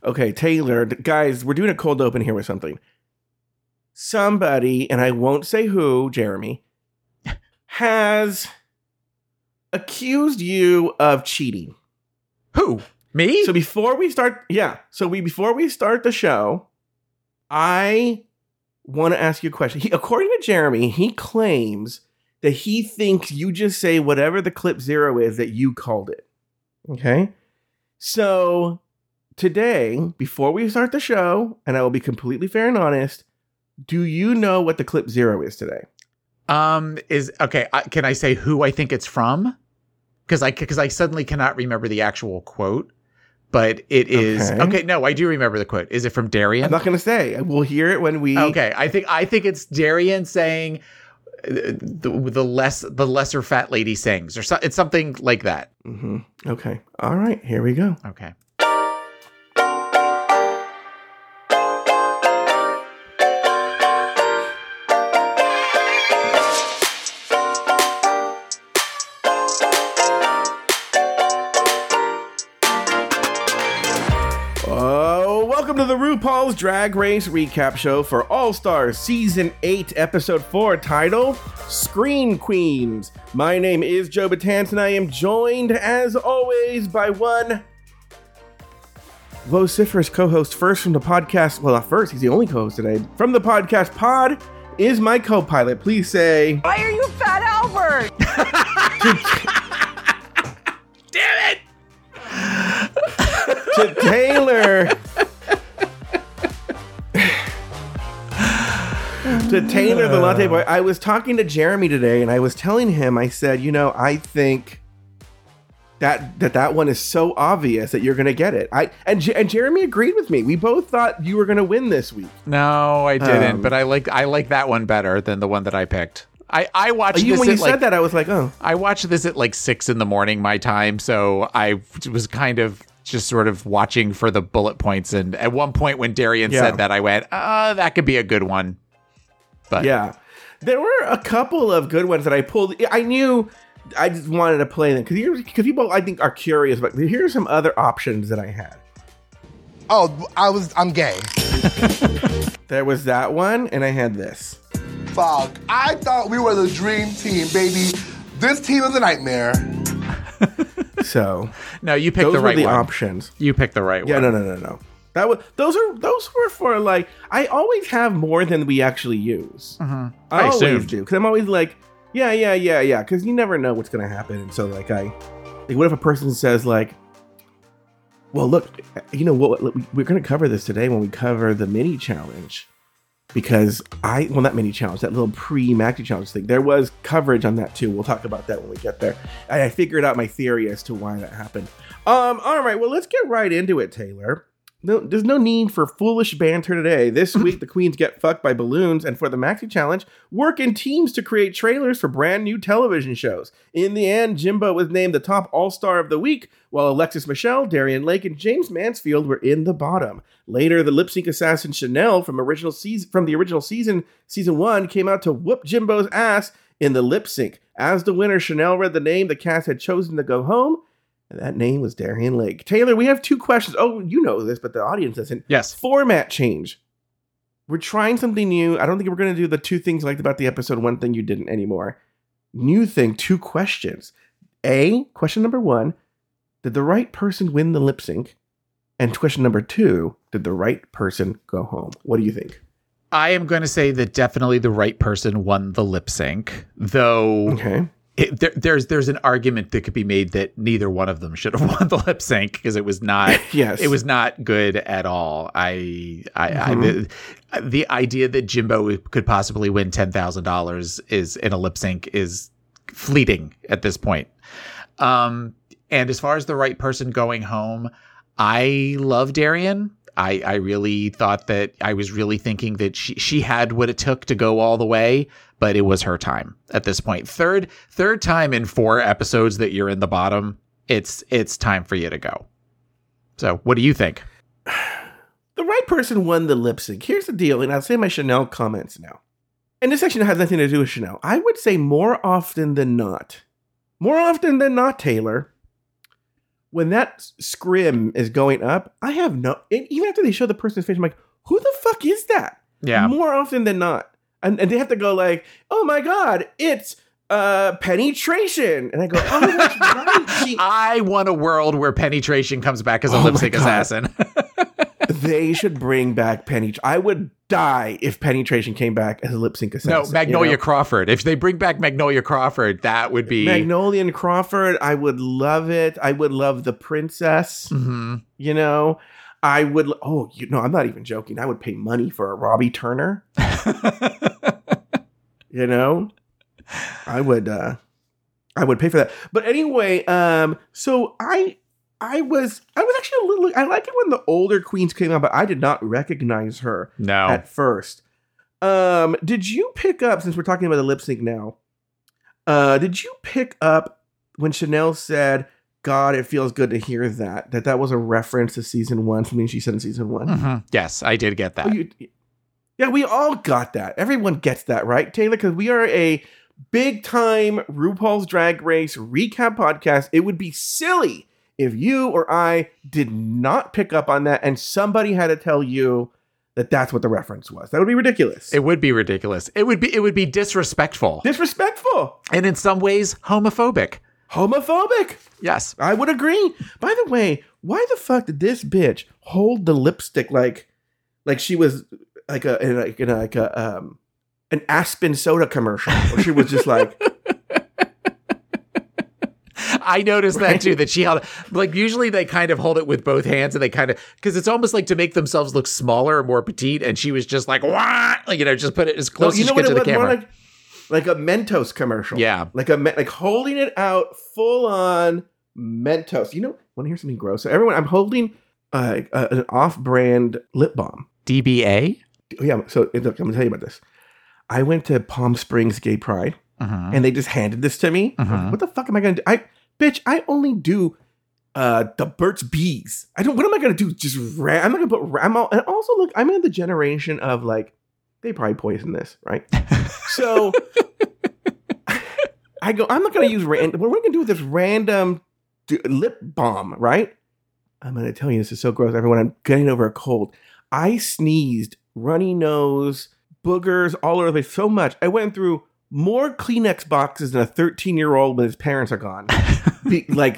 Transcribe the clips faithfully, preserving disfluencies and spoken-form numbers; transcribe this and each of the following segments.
Okay, Taylor, guys, we're doing a cold open here with something. Somebody, and I won't say who, Jeremy, has accused you of cheating. Who? Me? So before we start, yeah. So we before we start the show, I want to ask you a question. He, according to Jeremy, he claims that he thinks you just say whatever the clip zero is that you called it. Okay? So today, before we start the show, and I will be completely fair and honest, do you know what the clip zero is today? Um, is okay. I, can I say who I think it's from? Because I because I suddenly cannot remember the actual quote, but it is okay. okay. No, I do remember the quote. Is it from Darian? I'm not going to say. We'll hear it when we. Okay, I think I think it's Darian saying the the less the lesser fat lady sings, or so, it's something like that. Mm-hmm. Okay. All right. Here we go. Okay. Welcome to the RuPaul's Drag Race recap show for All Stars Season eight, Episode four, titled Screen Queens. My name is Joe Batanz, and I am joined, as always, by one vociferous co-host. First from the podcast, well, not first, he's the only co-host today. From the podcast pod is my co-pilot. Please say... Why are you Fat Albert? Damn it! To Taylor... To Taylor, the latte boy. I was talking to Jeremy today, and I was telling him, I said, you know, I think that that, that one is so obvious that you're going to get it. I and, J- and Jeremy agreed with me. We both thought you were going to win this week. No, I didn't, um, but I like I like that one better than the one that I picked. I, I watched you, this when you at said like, that, I was like, oh. I watched this at like six in the morning, my time, so I was kind of just sort of watching for the bullet points, and at one point when Darian yeah. said that, I went, uh, that could be a good one. But yeah, there were a couple of good ones that I pulled. I knew I just wanted to play them because because people I think are curious. But here's some other options that I had. Oh, I was I'm gay. There was that one, and I had this. Fuck! I thought we were the dream team, baby. This team is a nightmare. So no, you picked those the right were the one. options. You picked the right yeah, one. Yeah, no, no, no, no. That was those are those were for like I always have more than we actually use. Mm-hmm. I, I always assumed. do because I'm always like, yeah, yeah, yeah, yeah. Because you never know what's gonna happen, and so like I, like, what if a person says like, well, look, you know what? We're gonna cover this today when we cover the mini challenge because I well not mini challenge that little pre maxi challenge thing. There was coverage on that too. We'll talk about that when we get there. I, I figured out my theory as to why that happened. Um, all right, well let's get right into it, Taylor. No, there's no need for foolish banter today. This week, the queens get fucked by balloons, and for the Maxi Challenge, work in teams to create trailers for brand new television shows. In the end, Jimbo was named the top All-Star of the week, while Alexis Michelle, Darian Lake, and James Mansfield were in the bottom. Later, the lip sync assassin Chanel from original season from the original season, season one, came out to whoop Jimbo's ass in the lip sync. As the winner, Chanel read the name the cast had chosen to go home. And that name was Darian Lake. Taylor, we have two questions. Oh, you know this, but the audience doesn't. Yes. Format change. We're trying something new. I don't think we're going to do the two things you liked about the episode, one thing you didn't anymore. New thing, two questions. A, question number one, did the right person win the lip sync? And question number two, did the right person go home? What do you think? I am going to say that definitely the right person won the lip sync, though. Okay. It, there, there's there's an argument that could be made that neither one of them should have won the lip sync because it was not yes. it was not good at all. I I, mm-hmm. I the, the idea that Jimbo could possibly win ten thousand dollars is in a lip sync is fleeting at this point. Um, and as far as the right person going home, I love Darian. I, I really thought that I was really thinking that she, she had what it took to go all the way, but it was her time at this point. Third, third time in four episodes that you're in the bottom. It's, it's time for you to go. So what do you think? The right person won the lip sync. Here's the deal. And I'll say my Chanel comments now. And this actually has nothing to do with Chanel. I would say more often than not, more often than not, Taylor, when that scrim is going up, I have no, and even after they show the person's face, I'm like, who the fuck is that? Yeah. More often than not. And, and they have to go like, oh my God, it's uh, penetration. And I go, oh, that's right. She- I want a world where penetration comes back as a Oh lip my sync God. assassin. They should bring back penetration. I would die if penetration came back as a lip sync assassin. No, Magnolia you know? Crawford. If they bring back Magnolia Crawford, that would be Magnolia and Crawford, I would love it. I would love the princess. Mhm. You know, I would. Oh, you know, I'm not even joking. I would pay money for a Robbie Turner. You know, I would. uh I would pay for that. But anyway, um, so I, I was, I was actually a little. I like it when the older queens came out, but I did not recognize her No. at first. Um, did you pick up, since we're talking about the lip sync now? Uh, did you pick up when Chanel said, God, it feels good to hear that, that that was a reference to season one, something she said in season one? Mhm. Yes, I did get that. Oh, you, yeah, we all got that. Everyone gets that, right, Taylor? Because we are a big time RuPaul's Drag Race recap podcast. It would be silly if you or I did not pick up on that and somebody had to tell you that that's what the reference was. That would be ridiculous. It would be ridiculous. It would be it would be disrespectful. Disrespectful. And in some ways, homophobic. Homophobic. Yes. I would agree. By the way, why the fuck did this bitch hold the lipstick like, like she was like a, in a, in a like a um, an Aspen soda commercial, where she was just like. I noticed Right? that too, that she held like usually they kind of hold it with both hands and they kind of because it's almost like to make themselves look smaller and more petite. And she was just like, what? Like, you know, just put it as No, close you as know you get what to it the was? More camera. like, like a Mentos commercial. Yeah. Like a me- like holding it out full on Mentos. You know, want to hear something gross? So everyone, I'm holding uh, uh, an off-brand lip balm. D B A? Oh, yeah. So look, I'm gonna tell you about this. I went to Palm Springs Gay Pride, Mhm. and they just handed this to me. Mhm. What the fuck am I gonna do? I bitch, I only do uh the Burt's Bees. I don't. What am I gonna do? Just ra- I'm not gonna put. Ra- I'm all, and also look, I'm in the generation of like they probably poisoned this, right? So I go. I'm not gonna use random. What we're gonna do with this random d- lip balm, right? I'm gonna tell you, this is so gross. Everyone, I'm getting over a cold. I sneezed, runny nose, boogers all over the place so much. I went through more Kleenex boxes than a thirteen year old when his parents are gone. Be, like,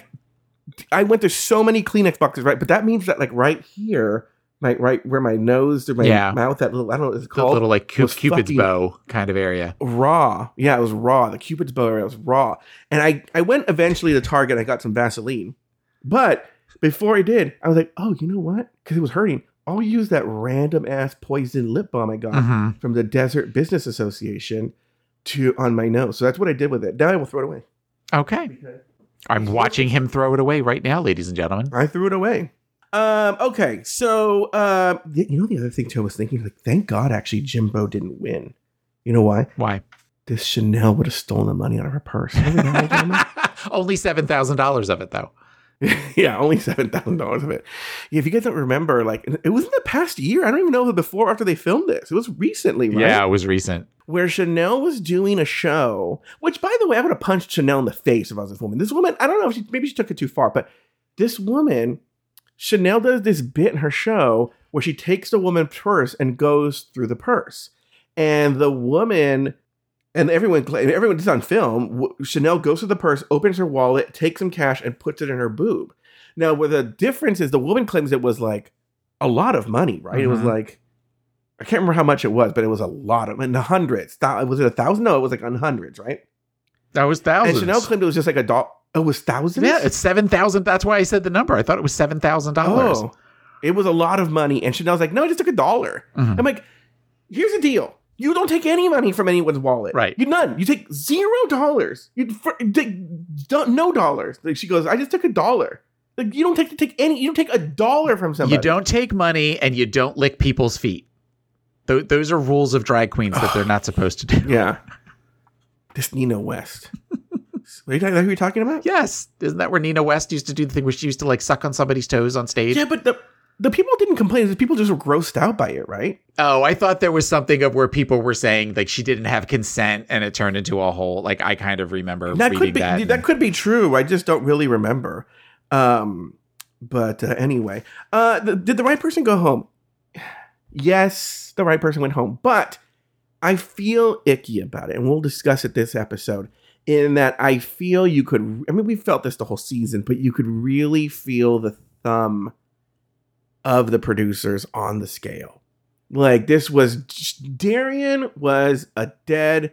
I went through so many Kleenex boxes, right? But that means that, like, right here, like, right where my nose or my Yeah. mouth, that little, I don't know what it's The called. little like Cu- was Cupid's fucking bow kind of area. Raw. Yeah, it was raw. The Cupid's bow area was raw. And I, I went eventually to Target. I got some Vaseline. But before I did, I was like, oh, you know what? Because it was hurting. I'll use that random ass poison lip balm I got Mhm. from the Desert Business Association to on my nose. So that's what I did with it. Now I will throw it away. Okay. I'm watching him throw it away right now, ladies and gentlemen. I threw it away. Um, okay, so um, y- you know the other thing too, I was thinking, like, thank God actually Jimbo didn't win. You know why? Why? This Chanel would have stolen the money out of her purse. Remember that, gentlemen? Only seven thousand dollars of it, though. Yeah, only seven thousand dollars of it. Yeah, if you guys don't remember, like, it was in the past year. I don't even know before or after they filmed this. It was recently, right? Yeah, it was recent. Where Chanel was doing a show, which, by the way, I would have punched Chanel in the face if I was this woman. This woman, I don't know, if she, maybe she took it too far, but this woman, Chanel does this bit in her show where she takes the woman's purse and goes through the purse. And the woman, and everyone, everyone is on film, w- Chanel goes through the purse, opens her wallet, takes some cash, and puts it in her boob. Now, where the difference is, the woman claims it was like a lot of money, right? It was Mhm. like, I can't remember how much it was, but it was a lot of, in the hundreds. Thou- Was it a thousand? No, it was like on hundreds, right? That was thousands. And Chanel claimed it was just like a dollar. Oh, it was thousands? Yeah, it's seven thousand. That's why I said the number. I thought it was seven thousand dollars. Oh, it was a lot of money. And Chanel's like, no, I just took a dollar. Mhm. I'm like, here's the deal. You don't take any money from anyone's wallet. Right. You none. You take zero dollars. You for, take don't- no dollars. Like, she goes, I just took a dollar. Like, you don't take to take any. You don't take a dollar from somebody. You don't take money and you don't lick people's feet. Th- those are rules of drag queens that they're not supposed to do. Yeah. This Nina West. Are you talking, who you're talking about? Yes. Isn't that where Nina West used to do the thing where she used to like suck on somebody's toes on stage? Yeah, but the the people didn't complain. The people just were grossed out by it, right? Oh, I thought there was something of where people were saying like she didn't have consent and it turned into a whole, like I kind of remember That reading could be that. that could be true. I just don't really remember. Um, but uh, anyway, uh, the, did the right person go home? Yes, the right person went home, but I feel icky about it, and we'll discuss it this episode. In that, I feel you could. I mean, we felt this the whole season, but you could really feel the thumb of the producers on the scale. Like, this was Darian was a dead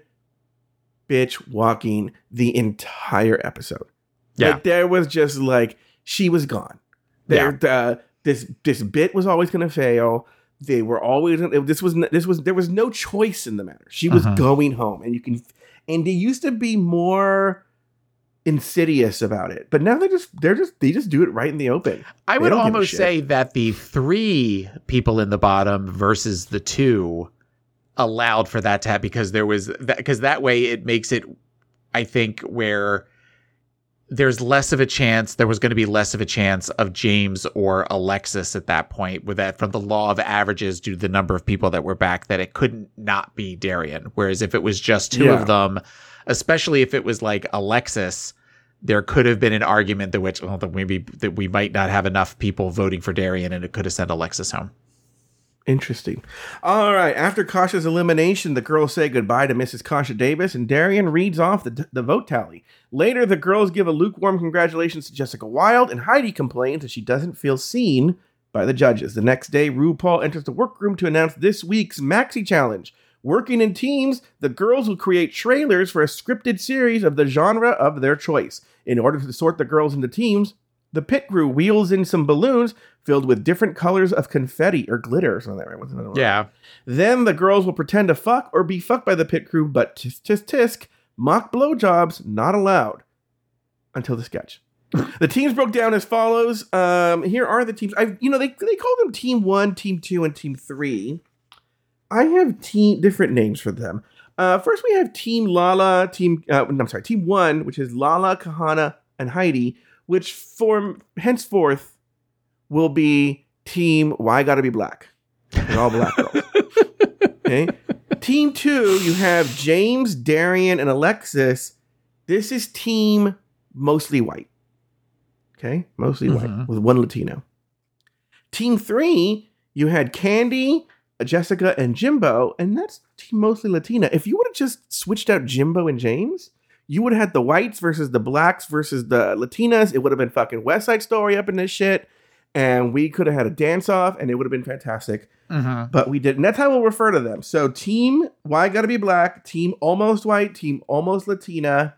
bitch walking the entire episode. Yeah, like, there was just like she was gone. There, yeah. uh, this this bit was always going to fail. They were always this was this was there was no choice in the matter. She was Uh-huh. going home, and you can and they used to be more insidious about it, but now they're just they're just they just do it right in the open. I They would don't give a almost shit. say that the three people in the bottom versus the two allowed for that to happen because there was that because that way it makes it, I think, where there's less of a chance there was going to be less of a chance of James or Alexis at that point, with that from the law of averages due to the number of people that were back, that it couldn't not be Darian. Whereas if it was just two Yeah. of them, especially if it was like Alexis, there could have been an argument that which well, that maybe that we might not have enough people voting for Darian, and it could have sent Alexis home. Interesting. All right. After Kasha's elimination, the girls say goodbye to Missus Kasha Davis, and Darian reads off the, the vote tally. Later, the girls give a lukewarm congratulations to Jessica Wilde, and Heidi complains that she doesn't feel seen by the judges. The next day, RuPaul enters the workroom to announce this week's Maxi Challenge. Working in teams, the girls will create trailers for a scripted series of the genre of their choice. In order to sort the girls into teams, the pit crew wheels in some balloons filled with different colors of confetti or glitter or something like that. What's another one? Yeah. Then the girls will pretend to fuck or be fucked by the pit crew, but tisk tisk tisk, mock blowjobs not allowed until the sketch. The teams broke down as follows. Um, here are the teams. I, you know, they they call them Team One, Team Two, and Team Three. I have team different names for them. Uh, first, we have Team Lala, Team. Uh, I'm sorry, Team One, which is Lala, Kahana, and Heidi, which form henceforth will be Team Why Gotta Be Black. They're all black girls. Okay. Team Two, you have James, Darian, and Alexis. This is Team Mostly White. Okay, mostly Mhm. white with one Latino. Team Three, you had Candy, Jessica, and Jimbo, and that's Team Mostly Latina. If you would have just switched out Jimbo and James, you would have had the whites versus the blacks versus the Latinas. It would have been fucking West Side Story up in this shit. And we could have had a dance-off, and it would have been fantastic. Mm-hmm. But we didn't. That's how we'll refer to them. So Team Why Gotta Be Black, Team Almost White, Team Almost Latina.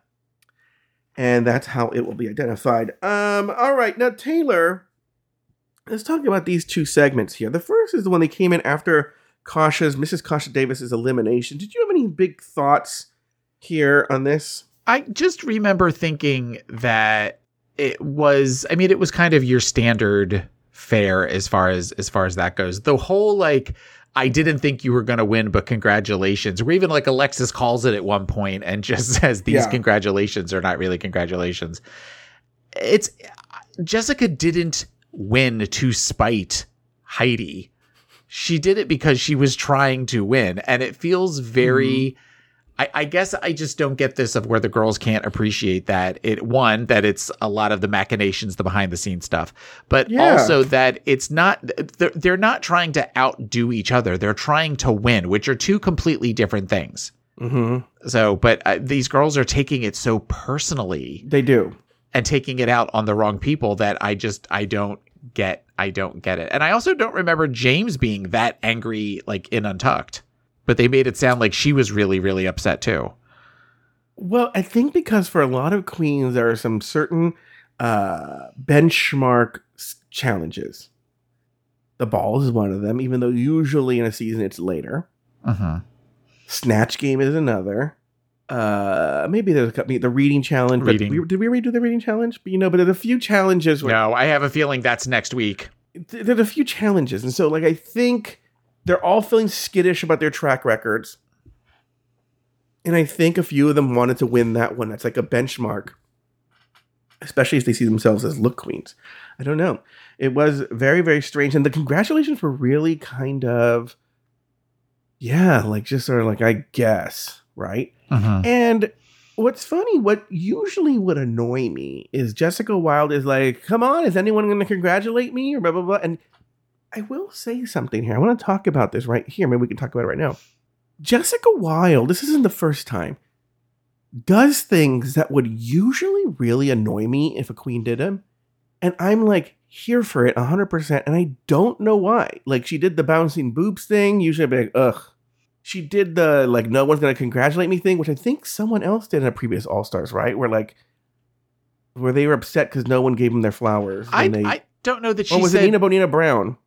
And that's how it will be identified. Um. All right. Now, Taylor, let's talk about these two segments here. The first is the one that came in after Kasha's, Missus Kasha Davis's elimination. Did you have any big thoughts here on this? I just remember thinking that it was, I mean, it was kind of your standard fare as far as, as far as that goes. The whole, like, I didn't think you were going to win, but congratulations. Or even like Alexis calls it at one point and just says these Yeah. congratulations are not really congratulations. It's Jessica didn't win to spite Heidi. She did it because she was trying to win. And it feels very, mm-hmm. I, I guess I just don't get this of where the girls can't appreciate that it one, that it's a lot of the machinations, the behind the scenes stuff, but Yeah. also that it's not, they're, they're not trying to outdo each other. They're trying to win, which are two completely different things. Mm-hmm. So, but uh, these girls are taking it so personally They do. and taking it out on the wrong people that I just, I don't get, I don't get it. And I also don't remember James being that angry, like in Untucked. But they made it sound like she was really, really upset too. Well, I think because for a lot of queens, there are some certain uh, benchmark s- challenges. The balls is one of them, even though usually in a season it's later. Uh-huh. Snatch game is another. Uh, maybe there's a couple, the reading challenge. but Reading. We, did we redo the reading challenge? But you know, but there's a few challenges. Where, No, I have a feeling that's next week. th- there's a few challenges, and so like I think they're all feeling skittish about their track records. And I think a few of them wanted to win that one. That's like a benchmark, especially if they see themselves as look queens. I don't know. It was very, very strange. And the congratulations were really kind of, yeah, like just sort of like, I guess, right? Uh-huh. And what's funny, what usually would annoy me is Jessica Wilde is like, come on, is anyone going to congratulate me? Or blah, blah, blah. And I will say something here. I want to talk about this right here. Maybe we can talk about it right now. Jessica Wilde, this isn't the first time, does things that would usually really annoy me if a queen did them. And I'm like here for it one hundred percent. And I don't know why. Like she did the bouncing boobs thing. Usually I'd be like, ugh. She did the like, no one's going to congratulate me thing, which I think someone else did in a previous All-Stars, right? Where like, where they were upset because no one gave them their flowers. I, they, I don't know that she or was said... it Nina Bonina Brown?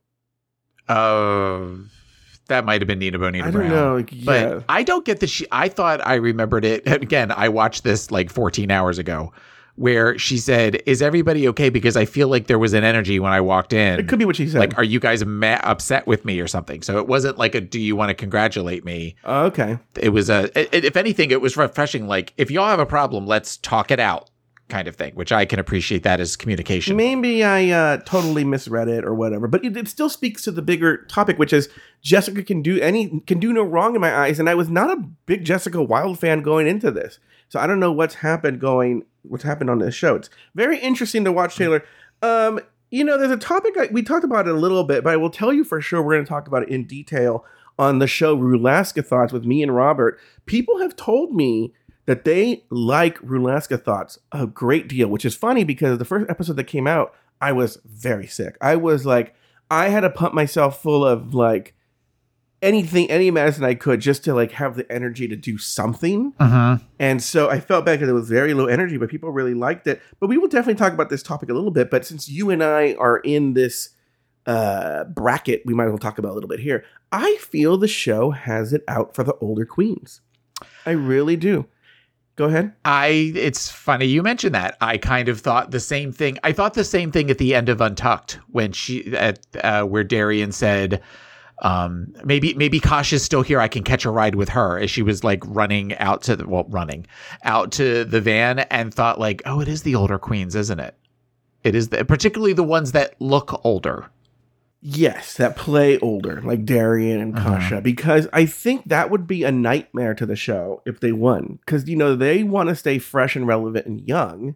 Uh, that might have been Nina Bonina I Brown. don't know. Yeah. But I don't get that she... I thought I remembered it. Again, I watched this like fourteen hours ago, where she said, is everybody okay? Because I feel like there was an energy when I walked in. It could be what she said. Like, are you guys ma- upset with me or something? So it wasn't like a, do you want to congratulate me? Oh, okay. It was a, it, if anything, it was refreshing. Like, if y'all have a problem, let's talk it out kind of thing, which I can appreciate that as communication. Maybe I uh, totally misread it or whatever, but it, it still speaks to the bigger topic, which is Jessica can do any can do no wrong in my eyes, and I was not a big Jessica Wilde fan going into this, so I don't know what's happened going what's happened on this show. It's very interesting to watch, Taylor. Um, you know, there's a topic I, we talked about it a little bit, but I will tell you for sure we're going to talk about it in detail on the show Rulaska Thoughts with me and Robert. People have told me that they like Rulaska Thoughts a great deal, which is funny because the first episode that came out, I was very sick. I was like, I had to pump myself full of like anything, any medicine I could just to like have the energy to do something. Uh-huh. And so I felt bad because it was very low energy, but people really liked it. But we will definitely talk about this topic a little bit. But since you and I are in this uh, bracket, we might as well talk about it a little bit here. I feel the show has it out for the older queens. I really do. Go ahead. I, it's funny you mentioned that. I kind of thought the same thing. I thought the same thing at the end of Untucked when she, at, uh, where Darian said, um, maybe, maybe Kasha's still here. I can catch a ride with her, as she was like running out to the, well, running out to the van, and thought like, oh, it is the older queens, isn't it? It is the, particularly the ones that look older. Yes, that play older, like Darian and Kasha, uh-huh. because I think that would be a nightmare to the show if they won. Because, you know, they want to stay fresh and relevant and young.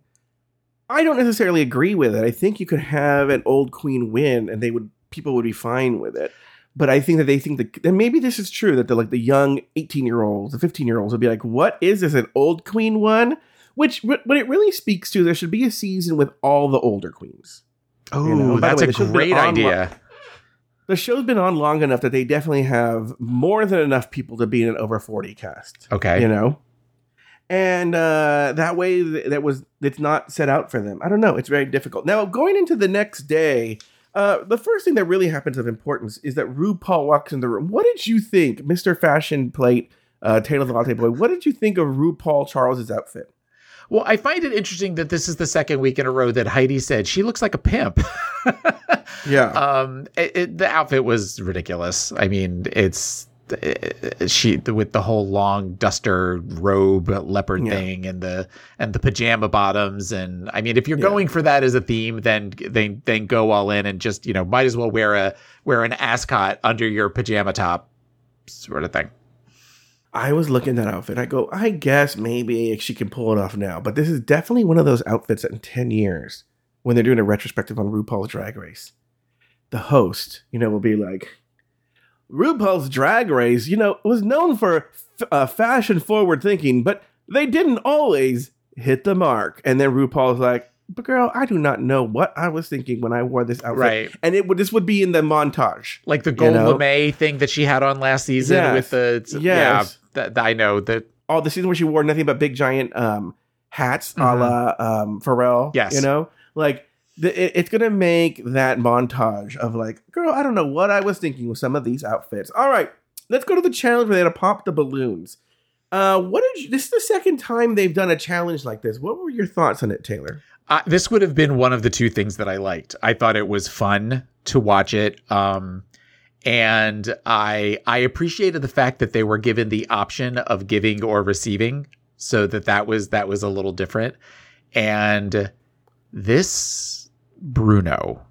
I don't necessarily agree with it. I think you could have an old queen win and they would people would be fine with it. But I think that they think that, and maybe this is true, that the like the young eighteen-year-olds, the fifteen-year-olds would be like, what is this, an old queen one? Which, what it really speaks to, there should be a season with all the older queens. Oh, you know? that's way, a great idea. Lo- the show's been on long enough that they definitely have more than enough people to be in an over forty cast. Okay. You know? And uh, that way, that was it's not set out for them. I don't know. It's very difficult. Now, going into the next day, uh, the first thing that really happens of importance is that RuPaul walks in the room. What did you think, Mister Fashion Plate, uh, Taylor the Latte Boy? What did you think of RuPaul Charles's outfit? Well, I find it interesting that this is the second week in a row that Heidi said she looks like a pimp. Yeah. Um, it, it, the outfit was ridiculous. I mean, it's it, she with the whole long duster robe leopard yeah. thing and the and the pajama bottoms. And I mean, if you're yeah. going for that as a theme, then then then go all in and just, you know, might as well wear a wear an ascot under your pajama top sort of thing. I was looking at that outfit. I go, I guess maybe she can pull it off now. But this is definitely one of those outfits that in ten years, when they're doing a retrospective on RuPaul's Drag Race, the host, you know, will be like, RuPaul's Drag Race, you know, was known for f- uh, fashion-forward thinking, but they didn't always hit the mark. And then RuPaul's like, but girl, I do not know what I was thinking when I wore this outfit. Right. And it would this would be in the montage. Like the gold you know? lame thing that she had on last season yes. with the, yes. yeah, that, I know that. Oh, the season where she wore nothing but big giant um, hats, mm-hmm. a la um, Pharrell. Yes. You know? Like, the, it, it's going to make that montage of like, girl, I don't know what I was thinking with some of these outfits. All right, let's go to the challenge where they had to pop the balloons. Uh, what did you, this is the second time they've done a challenge like this. What were your thoughts on it, Taylor? Uh, this would have been one of the two things that I liked. I thought it was fun to watch it. Um, and I I appreciated the fact that they were given the option of giving or receiving, so that that was that was a little different. And this Bruno,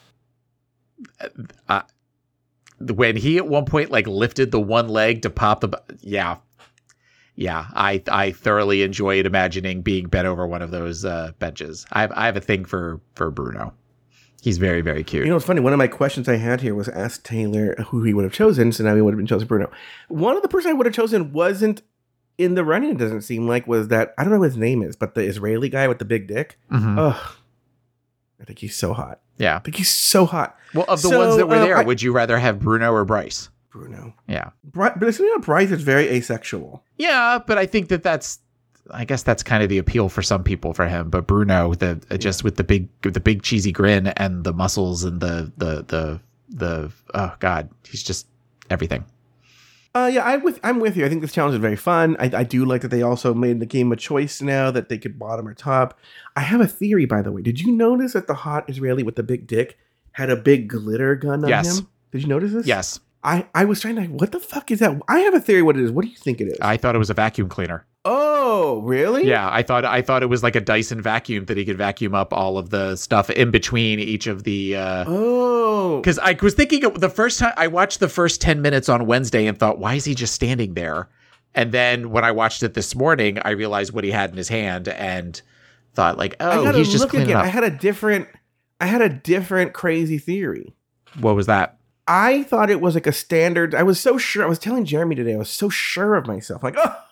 uh, when he at one point like lifted the one leg to pop the, yeah, yeah, I I thoroughly enjoyed imagining being bent over one of those uh, benches. I have, I have a thing for for Bruno. He's very, very cute. You know, it's funny. One of my questions I had here was ask Taylor who he would have chosen, so now he would have been chosen Bruno. One of the person I would have chosen wasn't in the running, it doesn't seem like, was that, I don't know what his name is, but the Israeli guy with the big dick. Mm-hmm. Ugh. I think he's so hot. Yeah. I think he's so hot. Well, of the so, ones that were uh, there, I, would you rather have Bruno or Bryce? Bruno. Yeah. Bri- but it's not Bryce is very asexual. Yeah, but I think that that's, I guess that's kind of the appeal for some people for him. But Bruno, the uh, just with the big, with the big cheesy grin and the muscles and the the the the oh god, he's just everything. Uh, yeah, I with I'm with you. I think this challenge is very fun. I, I do like that they also made the game a choice now that they could bottom or top. I have a theory, by the way. Did you notice that the hot Israeli with the big dick had a big glitter gun on Yes. him? Did you notice this? Yes, I, I was trying to, what the fuck is that? I have a theory what it is. What do you think it is? I thought it was a vacuum cleaner. oh, really? Yeah, I thought I thought it was like a Dyson vacuum that he could vacuum up all of the stuff in between each of the. Uh, Oh. Because I was thinking of the first time I watched the first ten minutes on Wednesday and thought, why is he just standing there? And then when I watched it this morning, I realized what he had in his hand and thought, like, I oh, gotta he's just look cleaning again. up. I had a different, I had a different crazy theory. What was that? I thought it was like a standard. I was so sure. I was telling Jeremy today, I was so sure of myself. Like, oh,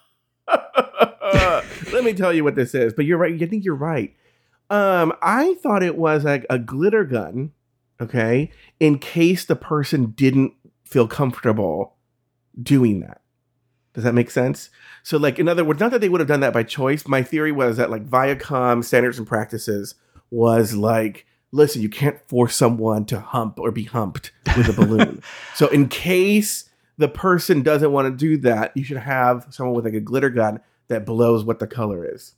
let me tell you what this is. But you're right. I think you're right. Um, I thought it was like a glitter gun, okay, in case the person didn't feel comfortable doing that. Does that make sense? So, like, in other words, not that they would have done that by choice. My theory was that, like, Viacom standards and practices was like, listen, you can't force someone to hump or be humped with a balloon. So in case the person doesn't want to do that, you should have someone with like a glitter gun that blows what the color is.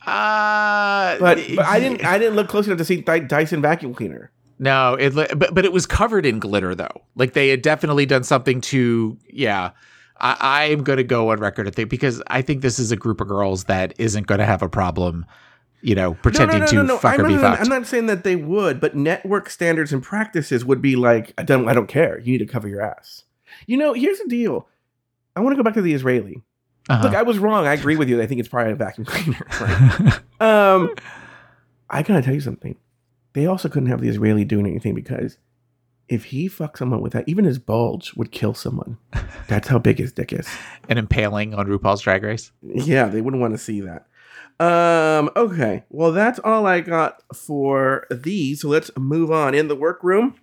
Uh, But but I didn't I didn't look close enough to see Dy- Dyson vacuum cleaner. No, it but but it was covered in glitter though. Like they had definitely done something to yeah. I, I'm going to go on record at think because I think this is a group of girls that isn't going to have a problem. You know, pretending no, no, no, to no, no. fuck I'm or be not, fucked. I'm not saying that they would, but network standards and practices would be like, I don't, I don't care. You need to cover your ass. You know, here's the deal. I want to go back to the Israeli. Uh-huh. Look, I was wrong. I agree with you. I think it's probably a vacuum cleaner. Right? um, I gotta tell you something. They also couldn't have the Israeli doing anything because if he fucked someone with that, even his bulge would kill someone. That's how big his dick is. An impaling on RuPaul's Drag Race. Yeah, they wouldn't want to see that. Um, okay. Well, that's all I got for these. So let's move on. In the workroom,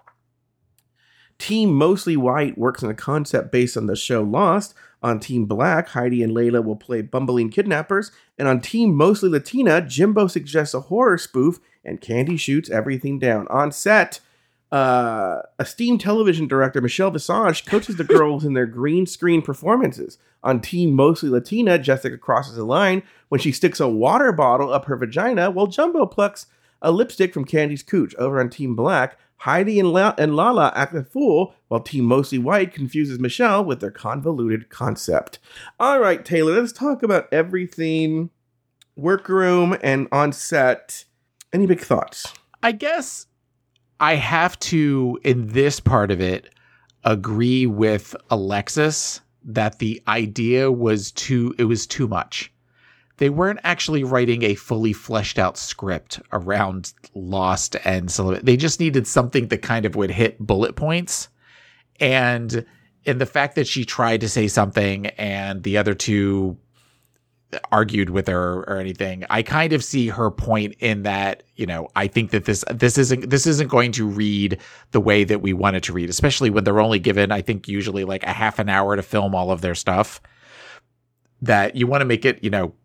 Team Mostly White works on a concept based on the show Lost. On Team Black, Heidi and Layla will play bumbling kidnappers. And on Team Mostly Latina, Jimbo suggests a horror spoof and Candy shoots everything down. On set, uh, esteemed television director Michelle Visage coaches the girls in their green screen performances. On Team Mostly Latina, Jessica crosses the line when she sticks a water bottle up her vagina while Jumbo plucks a lipstick from Candy's cooch. Over on Team Black, Heidi and, La- and Lala act the fool while Team Mostly White confuses Michelle with their convoluted concept. All right, Taylor, let's talk about everything workroom and on set. Any big thoughts? I guess I have to, in this part of it, agree with Alexis that the idea was too, it was too much. They weren't actually writing a fully fleshed out script around Lost and so they just needed something that kind of would hit bullet points. And in the fact that she tried to say something and the other two argued with her or anything, I kind of see her point in that, you know, I think that this this isn't this isn't going to read the way that we want it to read, especially when they're only given, I think, usually like a half an hour to film all of their stuff. That you want to make it, you know,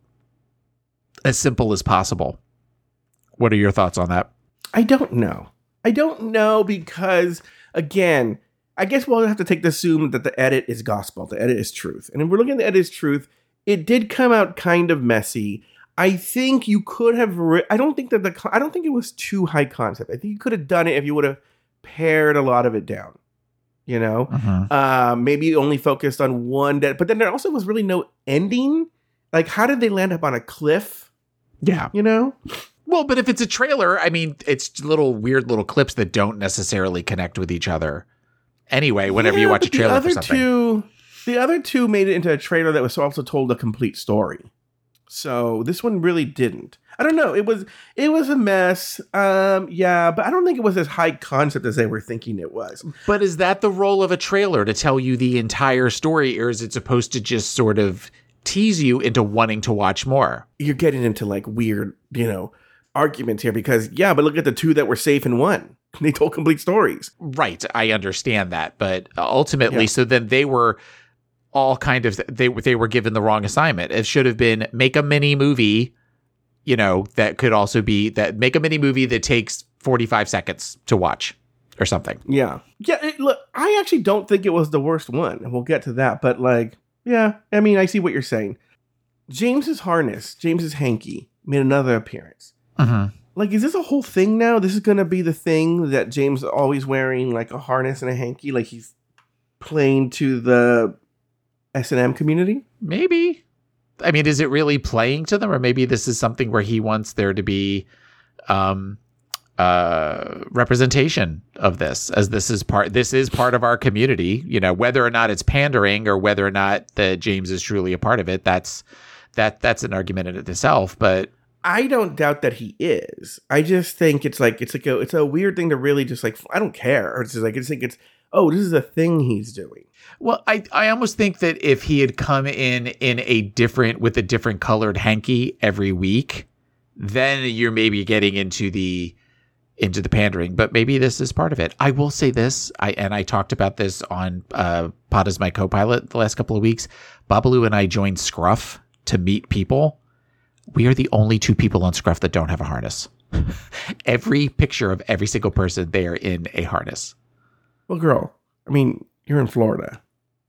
as simple as possible. What are your thoughts on that? I don't know. I don't know because, again, I guess we'll have to take the assume that the edit is gospel. The edit is truth. And if we're looking at the edit is truth, it did come out kind of messy. I think you could have, ri- I don't think that the, I don't think it was too high concept. I think you could have done it if you would have pared a lot of it down. You know, Mm-hmm. uh, maybe only focused on one, that, but then there also was really no ending. Like, how did they land up on a cliff? Yeah. You know? Well, but if it's a trailer, I mean, it's little weird little clips that don't necessarily connect with each other. Anyway, whenever Yeah, you watch a but the trailer other for something. Two, The other two made it into a trailer that was also told a complete story. So this one really didn't. I don't know. It was it was a mess. Um, yeah, but I don't think it was as high concept as they were thinking it was. But is that the role of a trailer, to tell you the entire story, or is it supposed to just sort of tease you into wanting to watch more? You're getting into like weird, you know, arguments here because, yeah, but look at the two that were safe and won. They told complete stories. Right. I understand that. But ultimately, Yeah. so then they were all kind of, they, they were given the wrong assignment. It should have been make a mini movie, you know, that could also be that make a mini movie that takes forty-five seconds to watch or something. Yeah. Yeah. It, look, I actually don't think it was the worst one. And we'll get to that. But like, yeah, I mean, I see what you're saying. James's harness, James's hanky, made another appearance. Mm-hmm. Like, is this a whole thing now? This is going to be the thing that James is always wearing, like a harness and a hanky, like he's playing to the S and M community? Maybe. I mean, is it really playing to them? Or maybe this is something where he wants there to be um, uh, representation of this, as this is part, this is part of our community, you know, whether or not it's pandering or whether or not that James is truly a part of it. That's, that, that's an argument in itself, but I don't doubt that he is. I just think it's like it's like a it's a weird thing to really just like I don't care. Or it's just like I just think it's oh this is a thing he's doing. Well, I I almost think that if he had come in in a different with a different colored hanky every week, then you're maybe getting into the into the pandering. But maybe this is part of it. I will say this, I and I talked about this on uh, Pod as my co-pilot the last couple of weeks. Babalu and I joined Scruff to meet people. We are the only two people on Scruff that don't have a harness. Every picture of every single person, they are in a harness. Well, girl, I mean, you're in Florida.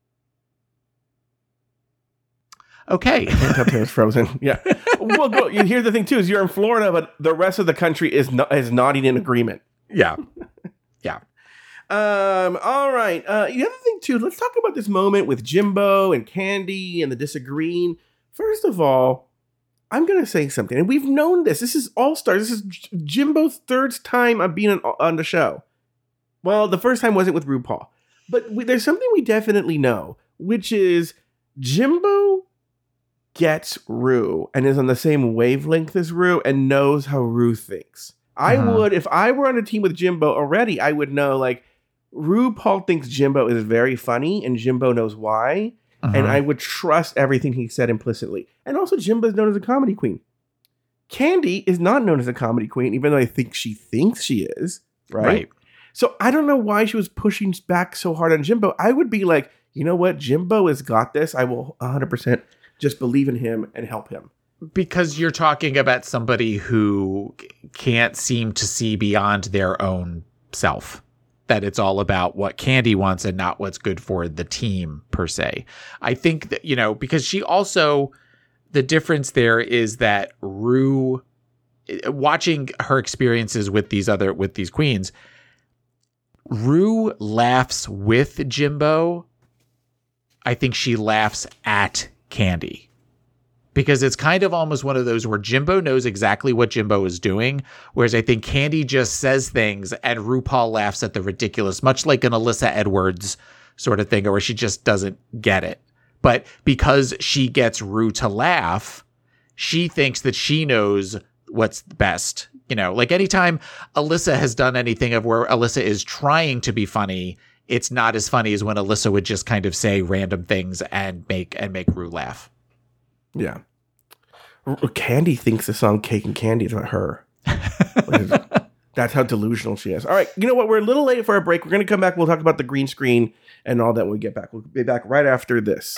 Okay. Can't tell Taylor's frozen. Yeah. Well, girl, you hear the thing too is you're in Florida, but the rest of the country is no, is nodding in agreement. Yeah. Yeah. Um. All right. Uh. The other thing too. Let's talk about this moment with Jimbo and Candy and the disagreeing. First of all, I'm going to say something, and we've known this. This is All-Stars. This is J- Jimbo's third time of being on, on the show. Well, the first time wasn't with RuPaul. But we, there's something we definitely know, which is Jimbo gets Ru and is on the same wavelength as Ru and knows how Ru thinks. I Uh-huh. would, if I were on a team with Jimbo already, I would know, like, RuPaul thinks Jimbo is very funny, and Jimbo knows why. Uh-huh. And I would trust everything he said implicitly. And also, Jimbo is known as a comedy queen. Candy is not known as a comedy queen, even though I think she thinks she is. Right? Right. So I don't know why she was pushing back so hard on Jimbo. I would be like, you know what? Jimbo has got this. I will one hundred percent just believe in him and help him. Because you're talking about somebody who can't seem to see beyond their own self. That it's all about what Candy wants and not what's good for the team per se. I think that, you know, because she also, the difference there is that Ru, watching her experiences with these other, with these queens, Ru laughs with Jimbo. I think she laughs at Candy. Because it's kind of almost one of those where Jimbo knows exactly what Jimbo is doing, whereas I think Candy just says things and RuPaul laughs at the ridiculous, much like an Alyssa Edwards sort of thing, where she just doesn't get it. But because she gets Ru to laugh, she thinks that she knows what's best. You know, like anytime Alyssa has done anything of where Alyssa is trying to be funny, it's not as funny as when Alyssa would just kind of say random things and make and make Ru laugh. Yeah. Candy thinks the song Cake and Candy is about her. That's how delusional she is. All right. You know what? We're a little late for our break. We're going to come back. We'll talk about the green screen and all that when we get back. We'll be back right after this.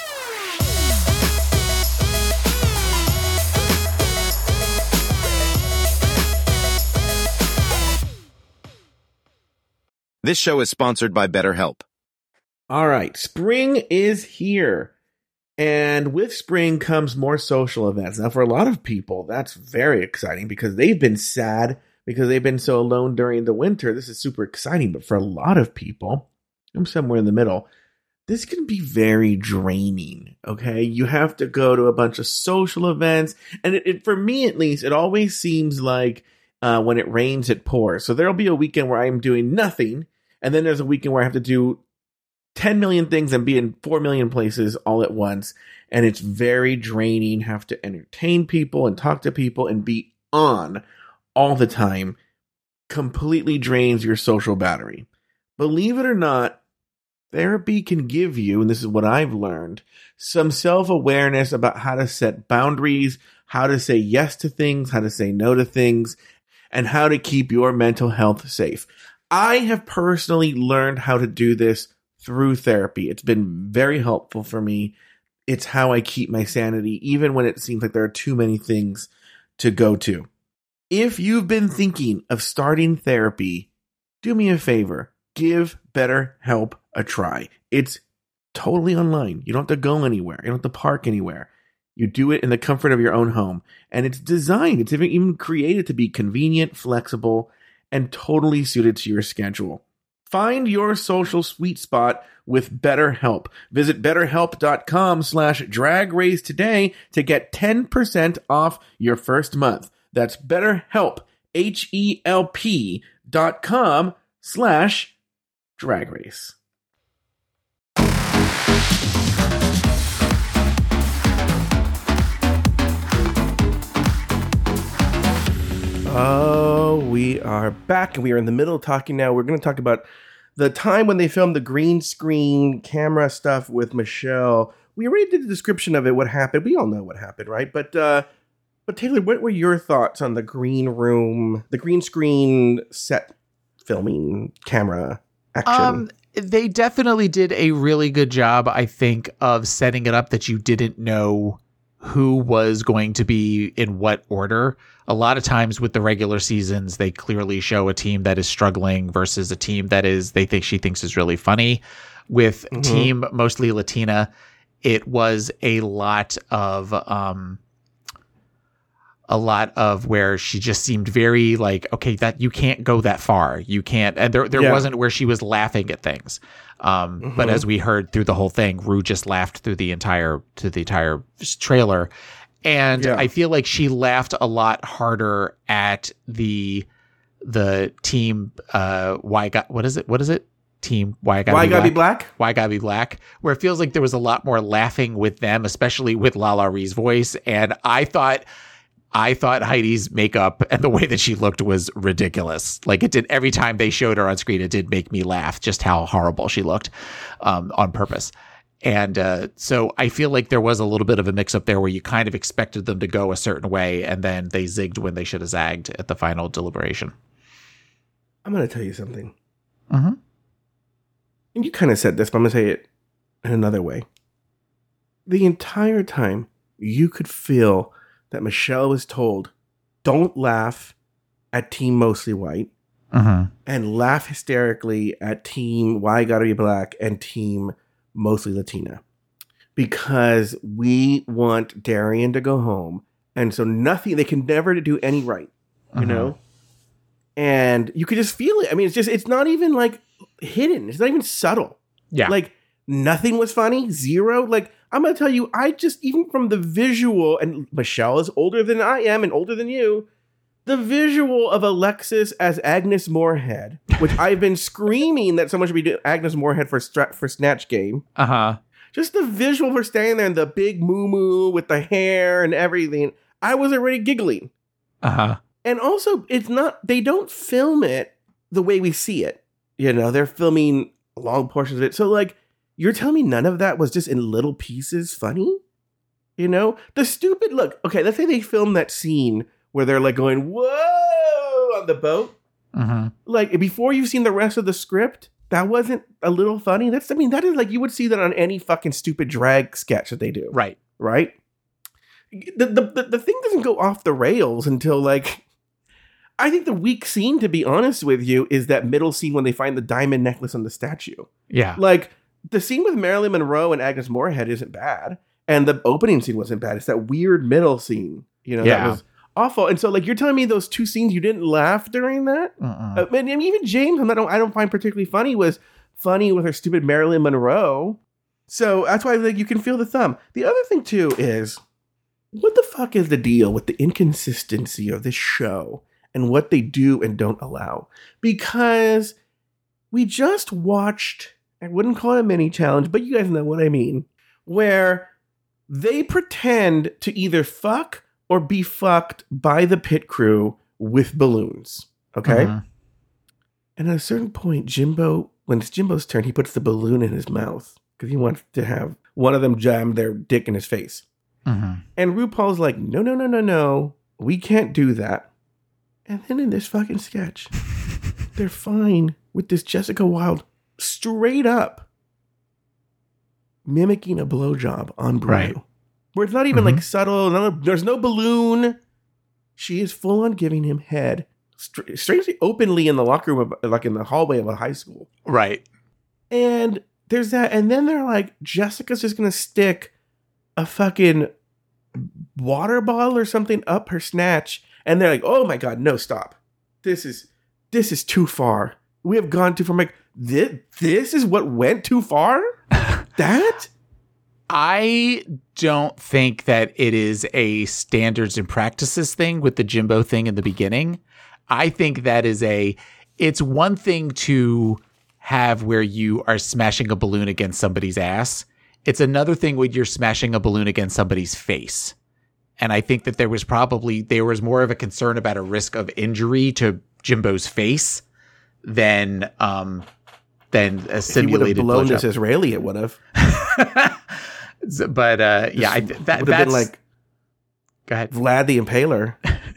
This show is sponsored by BetterHelp. All right. Spring is here. And with spring comes more social events. Now, for a lot of people, that's very exciting because they've been sad because they've been so alone during the winter. This is super exciting. But for a lot of people, I'm somewhere in the middle, this can be very draining. Okay. You have to go to a bunch of social events. And it, it, for me, at least, it always seems like uh, when it rains, it pours. So there'll be a weekend where I'm doing nothing. And then there's a weekend where I have to do ten million things and be in four million places all at once. And it's very draining, have to entertain people and talk to people and be on all the time. Completely drains your social battery. Believe it or not, therapy can give you, and this is what I've learned, some self-awareness about how to set boundaries, how to say yes to things, how to say no to things, and how to keep your mental health safe. I have personally learned how to do this through therapy. It's been very helpful for me. It's how I keep my sanity, even when it seems like there are too many things to go to. If you've been thinking of starting therapy, do me a favor. Give BetterHelp a try. It's totally online. You don't have to go anywhere. You don't have to park anywhere. You do it in the comfort of your own home. And it's designed, it's even created to be convenient, flexible, and totally suited to your schedule. Find your social sweet spot with BetterHelp. Visit betterhelp.com slash drag race today to get ten percent off your first month. That's BetterHelp, H-E-L-P dot com slash drag race. Oh, we are back, and we are in the middle of talking now. We're going to talk about the time when they filmed the green screen camera stuff with Michelle. We already did the description of it, what happened. We all know what happened, right? But, uh, but Taylor, what were your thoughts on the green room, the green screen set filming camera action? Um, they definitely did a really good job, I think, of setting it up that you didn't know who was going to be in what order. A lot of times with the regular seasons, they clearly show a team that is struggling versus a team that is, they think she thinks is really funny. With mm-hmm. team mostly Latina, it was a lot of, um, a lot of where she just seemed very like, okay, that you can't go that far. You can't. And there, there yeah. wasn't where she was laughing at things. Um, mm-hmm. But as we heard through the whole thing, Rue just laughed through the entire, to the entire trailer. And yeah. I feel like she laughed a lot harder at the, the team, uh, why got, what is it? What is it? Team Why Gotta, why be, gotta black? be Black? Why Gotta Be Black? Where it feels like there was a lot more laughing with them, especially with Lala Ree's voice. And I thought, I thought Heidi's makeup and the way that she looked was ridiculous. Like it did every time they showed her on screen, it did make me laugh just how horrible she looked, um, on purpose. And uh, so I feel like there was a little bit of a mix up there where you kind of expected them to go a certain way and then they zigged when they should have zagged at the final deliberation. I'm going to tell you something. Mm-hmm. And you kind of said this, but I'm going to say it in another way. The entire time you could feel that Michelle was told, don't laugh at Team Mostly White mm-hmm. and laugh hysterically at Team Why Gotta Be Black and Team Mostly Latina. Because we want Darian to go home. And so nothing, they can never do any right, you mm-hmm. know? And you could just feel it. I mean, it's just, it's not even like hidden. It's not even subtle. Yeah. Like nothing was funny. Zero. Like, I'm going to tell you, I just, even from the visual, and Michelle is older than I am and older than you, the visual of Alexis as Agnes Moorehead, which I've been screaming that someone should be doing Agnes Moorehead for for Snatch Game. Uh-huh. Just the visual of her standing there and the big moo-moo with the hair and everything. I was already giggling. Uh-huh. And also, it's not, they don't film it the way we see it. You know, they're filming long portions of it. So, like, you're telling me none of that was just in little pieces funny? You know? The stupid, look, okay, let's say they filmed that scene where they're like going, whoa, on the boat. Mm-hmm. Like, before you've seen the rest of the script, that wasn't a little funny. That's, I mean, that is like, you would see that on any fucking stupid drag sketch that they do. Right. Right? The, the, the, the thing doesn't go off the rails until, like, I think the weak scene, to be honest with you, is that middle scene when they find the diamond necklace on the statue. Yeah. Like, the scene with Marilyn Monroe and Agnes Moorehead isn't bad. And the opening scene wasn't bad. It's that weird middle scene, you know, yeah. that was awful. And so, like, you're telling me those two scenes, you didn't laugh during that? Uh, and even James, I don't, I don't find particularly funny, was funny with her stupid Marilyn Monroe. So that's why, like, you can feel the thumb. The other thing, too, is what the fuck is the deal with the inconsistency of this show and what they do and don't allow? Because we just watched, I wouldn't call it a mini challenge, but you guys know what I mean, where they pretend to either fuck or be fucked by the pit crew with balloons. Okay? Uh-huh. And at a certain point, Jimbo, when it's Jimbo's turn, he puts the balloon in his mouth because he wants to have one of them jam their dick in his face. Uh-huh. And RuPaul's like, no, no, no, no, no. We can't do that. And then in this fucking sketch, they're fine with this Jessica Wilde straight up mimicking a blowjob on Brew. Right. Where it's not even Mm-hmm. like subtle. No, there's no balloon. She is full on giving him head. Str- strangely openly in the locker room, of, like in the hallway of a high school. Right. And there's that. And then they're like, Jessica's just going to stick a fucking water bottle or something up her snatch. And they're like, oh my God, no, stop. This is, this is too far. We have gone too far. I'm like, this, this is what went too far? That? I don't think that it is a standards and practices thing with the Jimbo thing in the beginning. I think that is a, it's one thing to have where you are smashing a balloon against somebody's ass. It's another thing when you're smashing a balloon against somebody's face. And I think that there was probably, there was more of a concern about a risk of injury to Jimbo's face than, um, than a If he would have simulated blown blowjob. this Israeli, it would have. So- but uh, yeah, I, that, would have that's been like go ahead. Vlad the Impaler.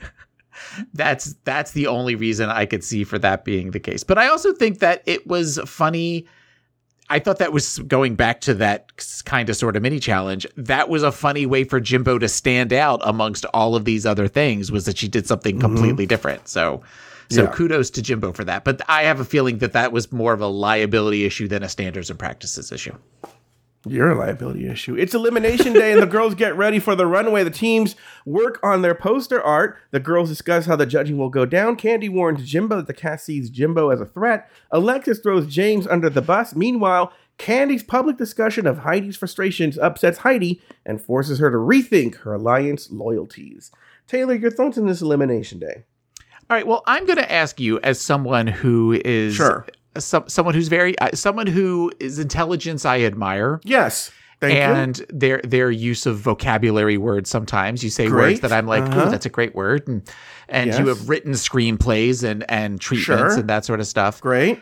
That's that's the only reason I could see for that being the case. But I also think that it was funny. I thought that was going back to that kind of sort of mini challenge. That was a funny way for Jimbo to stand out amongst all of these other things, was that she did something completely mm-hmm. different. So, so yeah. kudos to Jimbo for that. But I have a feeling that that was more of a liability issue than a standards and practices issue. You're a liability issue. It's Elimination Day, and the girls get ready for the runway. The teams work on their poster art. The girls discuss how the judging will go down. Candy warns Jimbo that the cast sees Jimbo as a threat. Alexis throws James under the bus. Meanwhile, Candy's public discussion of Heidi's frustrations upsets Heidi and forces her to rethink her alliance loyalties. Taylor, your thoughts on this Elimination Day? All right. Well, I'm going to ask you, as someone who is sure. Some, someone who's very, uh, someone who is intelligence I admire. Yes. Thank and you. their their use of vocabulary words. Sometimes you say Great. words that I'm like, uh-huh. ooh, that's a great word. And and yes. you have written screenplays and, and treatments sure. and that sort of stuff. Great.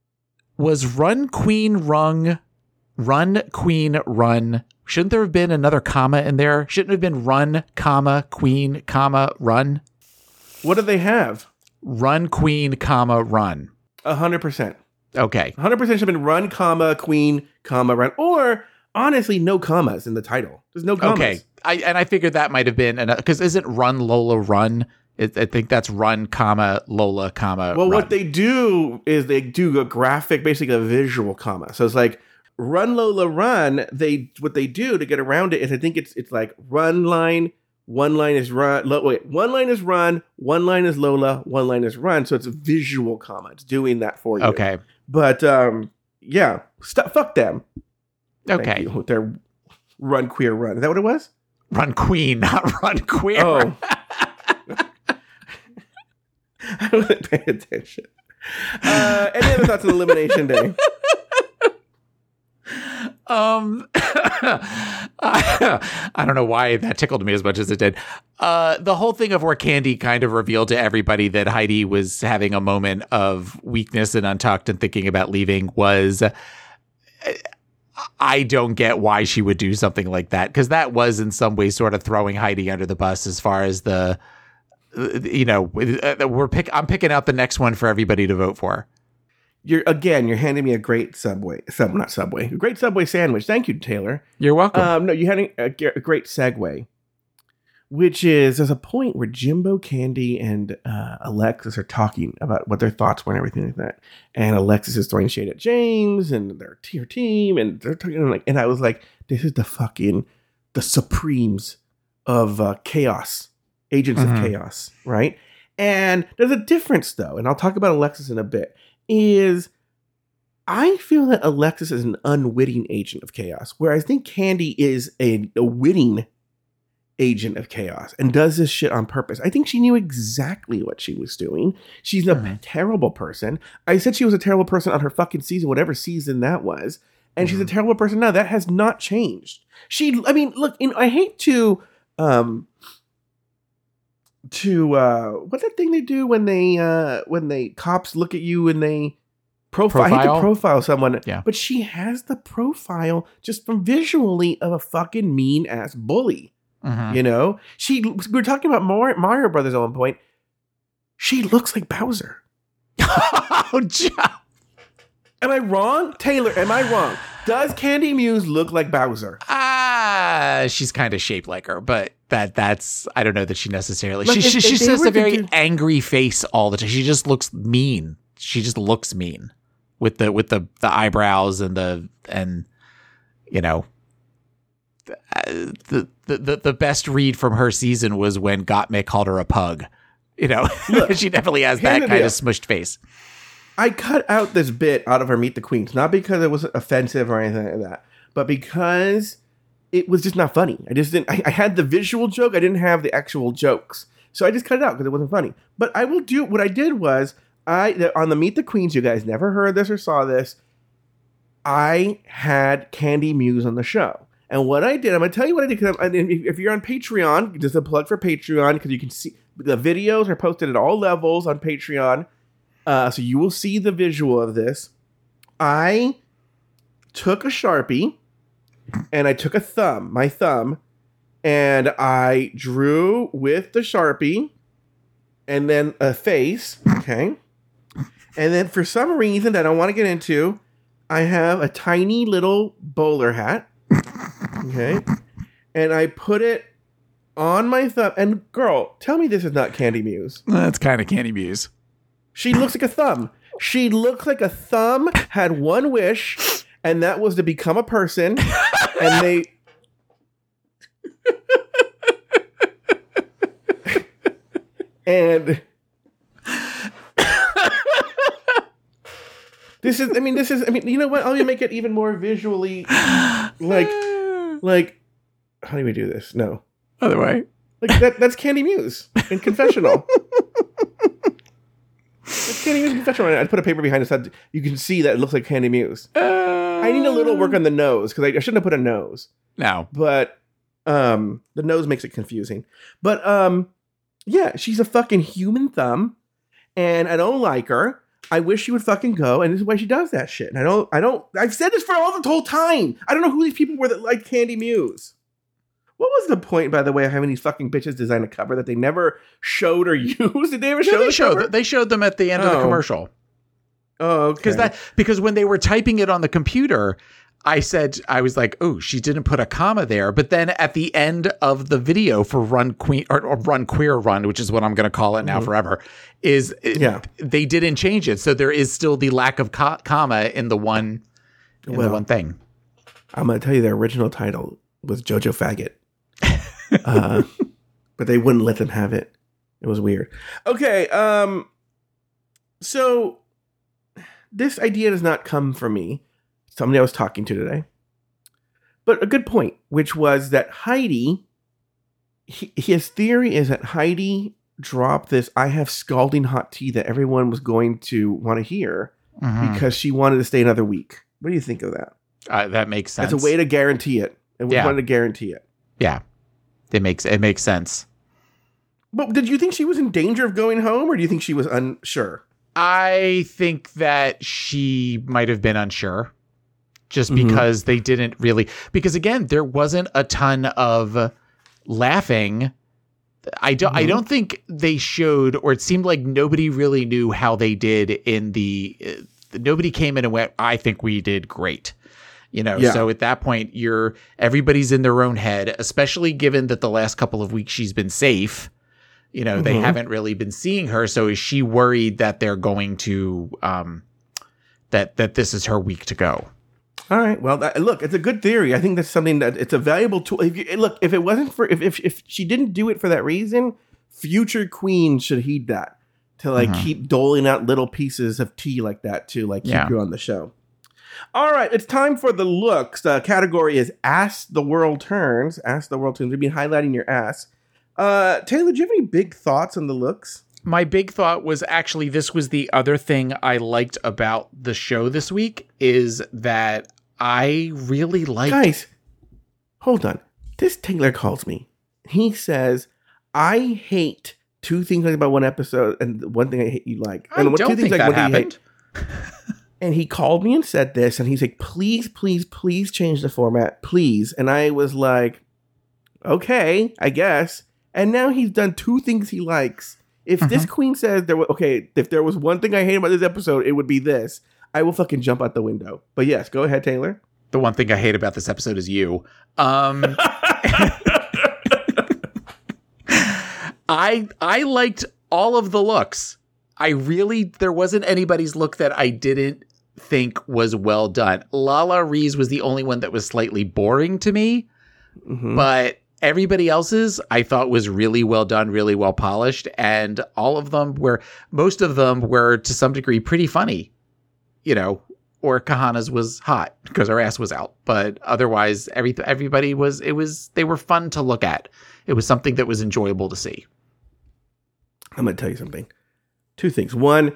Was Run Queen Rung, Run Queen Run. Shouldn't there have been another comma in there? Shouldn't it have been Run, comma, Queen, comma, Run? What do they have? Run Queen, comma, Run. A hundred percent. Okay. A hundred percent should have been Run, comma, Queen, comma, Run. Or, honestly, no commas in the title. There's no commas. Okay. I, and I figured that might have been, because isn't Run, Lola, Run? It, I think that's Run, comma, Lola, comma, Well, run. what they do is they do a graphic, basically a visual comma. So it's like, Run, Lola, Run. They What they do to get around it is I think it's it's like run line, one line is run. Lo, wait, one line is run, one line is Lola, one line is run. So it's a visual comma. It's doing that for you. Okay. But um, yeah, st- fuck them. Okay. With their run queer run. Is that what it was? Run Queen, not Run Queer. Oh. I wasn't paying attention. Uh, any other thoughts on Elimination Day? Um, I, I don't know why that tickled me as much as it did. Uh, the whole thing of where Candy kind of revealed to everybody that Heidi was having a moment of weakness and untucked and thinking about leaving was, I don't get why she would do something like that. Cause that was in some ways sort of throwing Heidi under the bus as far as the, you know, we're pick, I'm picking out the next one for everybody to vote for. You're again, you're handing me a great Subway, sub, not Subway, a great Subway sandwich. Thank you, Taylor. You're welcome. Um, no, you're having a, a great segue, which is there's a point where Jimbo, Candy, and uh, Alexis are talking about what their thoughts were and everything like that. And Alexis is throwing shade at James and their tier team, and they're talking like, and I was like, this is the fucking the Supremes of uh, chaos, agents Mm-hmm. of chaos, right? And there's a difference though, and I'll talk about Alexis in a bit. Is I feel that Alexis is an unwitting agent of chaos, where I think Candy is a, a witting agent of chaos and does this shit on purpose. I think she knew exactly what she was doing. She's a mm-hmm. terrible person. I said she was a terrible person on her fucking season, whatever season that was. And mm-hmm. she's a terrible person now. That has not changed. She, I mean, look, in, I hate to, um, to, uh, what's that thing they do when they, uh, when they cops look at you and they profile, profile? I hate to profile someone, yeah. but she has the profile just from visually of a fucking mean ass bully. Mm-hmm. You know, she, we were talking about Mario, Mario Brothers at one point. She looks like Bowser. Oh, Joe. Am I wrong? Taylor, am I wrong? Does Candy Muse look like Bowser? Ah, uh, she's kind of shaped like her, but that that's, I don't know that she necessarily, like she, if, she, if she just has a very do- angry face all the time. She just looks mean. She just looks mean with the, with the, the eyebrows and the, and, you know, the, the, the, the best read from her season was when Gottmik called her a pug. You know, Look, she definitely has that kind of smushed face. I cut out this bit out of her Meet the Queens, not because it was offensive or anything like that, but because it was just not funny. I just didn't, I, I had the visual joke. I didn't have the actual jokes. So I just cut it out because it wasn't funny. But I will do, what I did was, I, on the Meet the Queens, you guys never heard this or saw this, I had Candy Muse on the show. And what I did, I'm going to tell you what I did, because if you're on Patreon, just a plug for Patreon, because you can see, the videos are posted at all levels on Patreon. Uh, so you will see the visual of this. I took a Sharpie and I took a thumb, my thumb, and I drew with the Sharpie and then a face. Okay. And then for some reason that I don't want to get into, I have a tiny little bowler hat. Okay. And I put it on my thumb. And girl, tell me this is not Candy Muse. That's kind of Candy Muse. She looks like a thumb. She looks like a thumb had one wish, and that was to become a person. And they... and... This is, I mean, this is, I mean, you know what? I'll make it even more visually, like, like, how do we do this? No. Other way. Like, that, that's Candy Muse in Confessional. It's Candy Muse in Confessional. I put a paper behind it so you can see that it looks like Candy Muse. Uh, I need a little work on the nose, because I, I shouldn't have put a nose. No. But, um, the nose makes it confusing. But, um, yeah, she's a fucking human thumb, and I don't like her. I wish she would fucking go, and this is why she does that shit. And I don't, I don't, I've said this for all the whole time. I don't know who these people were that liked Candy Muse. What was the point, by the way, of having these fucking bitches design a cover that they never showed or used? Did they ever no, show they the showed cover? They showed them at the end oh. of the commercial. Oh, okay. Because that, because when they were typing it on the computer, I said, I was like, oh, she didn't put a comma there. But then at the end of the video for Run Queen or, or Run Queer Run, which is what I'm going to call it now mm-hmm. forever, is yeah. they didn't change it. So there is still the lack of co- comma in the one, in well, the one thing. I'm going to tell you the original title was JoJo Faggot. uh, but they wouldn't let them have it. It was weird. Okay. Um, so this idea does not come from me. Somebody I was talking to today. But a good point, which was that Heidi, he, his theory is that Heidi dropped this I have scalding hot tea that everyone was going to want to hear mm-hmm. because she wanted to stay another week. What do you think of that? Uh, that makes sense. It's a way to guarantee it. And we yeah. wanted to guarantee it. Yeah. It makes it makes sense. But did you think she was in danger of going home, or do you think she was unsure? I think that she might have been unsure. Just because mm-hmm. they didn't really, because again, there wasn't a ton of laughing. I don't, mm-hmm. I don't think they showed, or it seemed like nobody really knew how they did in the, uh, nobody came in and went, I think we did great. You know, yeah. So at that point, you're, everybody's in their own head, especially given that the last couple of weeks she's been safe. You know, mm-hmm. they haven't really been seeing her. So is she worried that they're going to, um, that, that this is her week to go? All right. Well, that, look, it's a good theory. I think that's something that it's a valuable tool. If you, look, if it wasn't for, if, if if she didn't do it for that reason, future queens should heed that to like mm-hmm. keep doling out little pieces of tea like that to like keep yeah. you on the show. All right, it's time for the looks. The category is Ass the World Turns. Ass the World Turns. We've been highlighting your ass. Uh, Taylor, do you have any big thoughts on the looks? My big thought was actually this was the other thing I liked about the show this week is that I really like... Guys, hold on. This Taylor calls me. He says, I hate two things I like about one episode and one thing I hate you like. I and don't two think things that like, one thing you happened. hate. And he called me and said this, and he's like, please, please, please change the format, please. And I was like, okay, I guess. And now he's done two things he likes. If uh-huh. this queen says there was, okay, if there was one thing I hate about this episode, it would be this. I will fucking jump out the window. But yes, go ahead, Taylor. The one thing I hate about this episode is you. Um, I I liked all of the looks. I really, there wasn't anybody's look that I didn't think was well done. Lala Ree's was the only one that was slightly boring to me, mm-hmm. but everybody else's I thought was really well done, really well polished, and all of them were, most of them were to some degree pretty funny, you know, or Kahana's was hot because her ass was out, but otherwise every, everybody was, it was, they were fun to look at. It was something that was enjoyable to see. I'm going to tell you something. Two things. One,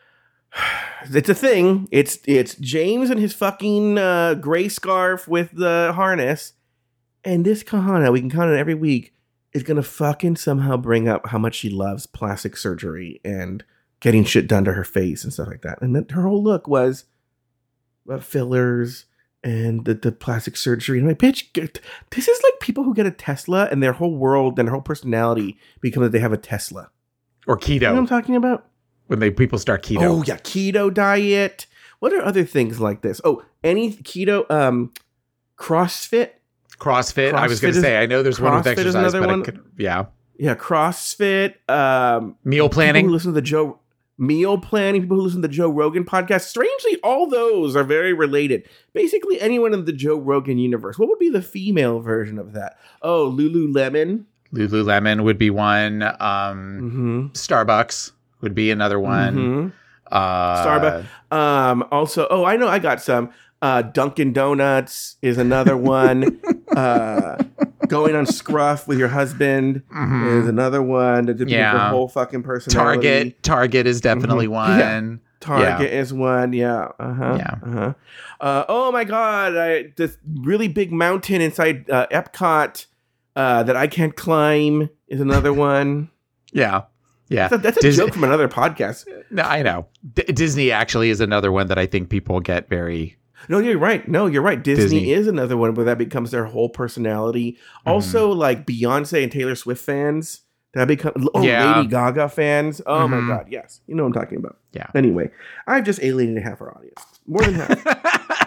it's a thing. It's it's James and his fucking uh, gray scarf with the harness. And this Kahana, we can count it every week, is going to fucking somehow bring up how much she loves plastic surgery and getting shit done to her face and stuff like that. And that her whole look was uh, fillers and the, the plastic surgery. And I'm like, bitch, get, this is like people who get a Tesla and their whole world and their whole personality becomes that they have a Tesla. Or keto. You know what I'm talking about? When they people start keto. Oh, yeah. Keto diet. What are other things like this? Oh, any keto, um, CrossFit. CrossFit. CrossFit I was going to say, I know there's one with exercise, but one. Could, yeah. Yeah. CrossFit. Um, meal planning. People who listen to the Joe, meal planning. People who listen to the Joe Rogan podcast. Strangely, all those are very related. Basically, anyone in the Joe Rogan universe. What would be the female version of that? Oh, Lululemon. Lululemon would be one. Um, mm-hmm. Starbucks would be another one. Mm-hmm. Uh, Starbucks. Um, also, oh, I know, I got some. Uh, Dunkin' Donuts is another one. uh, going on Scruff with your husband mm-hmm. is another one. To yeah. Your whole fucking personality. Target. Target is definitely mm-hmm. one. Yeah. Target yeah. is one. Yeah. Uh huh. Yeah. Uh-huh. Uh, oh my God! I, this really big mountain inside uh, Epcot. Uh, that I can't climb is another one. Yeah. Yeah. That's a, that's a Dis- joke from another podcast. No, I know. D- Disney actually is another one that I think people get very... No, you're right. No, you're right. Disney, Disney. is another one where that becomes their whole personality. Mm-hmm. Also, like Beyonce and Taylor Swift fans. That become oh, yeah. Lady Gaga fans. Oh mm-hmm. my God. Yes. You know what I'm talking about. Yeah. Anyway, I've just alienated half our audience. More than half.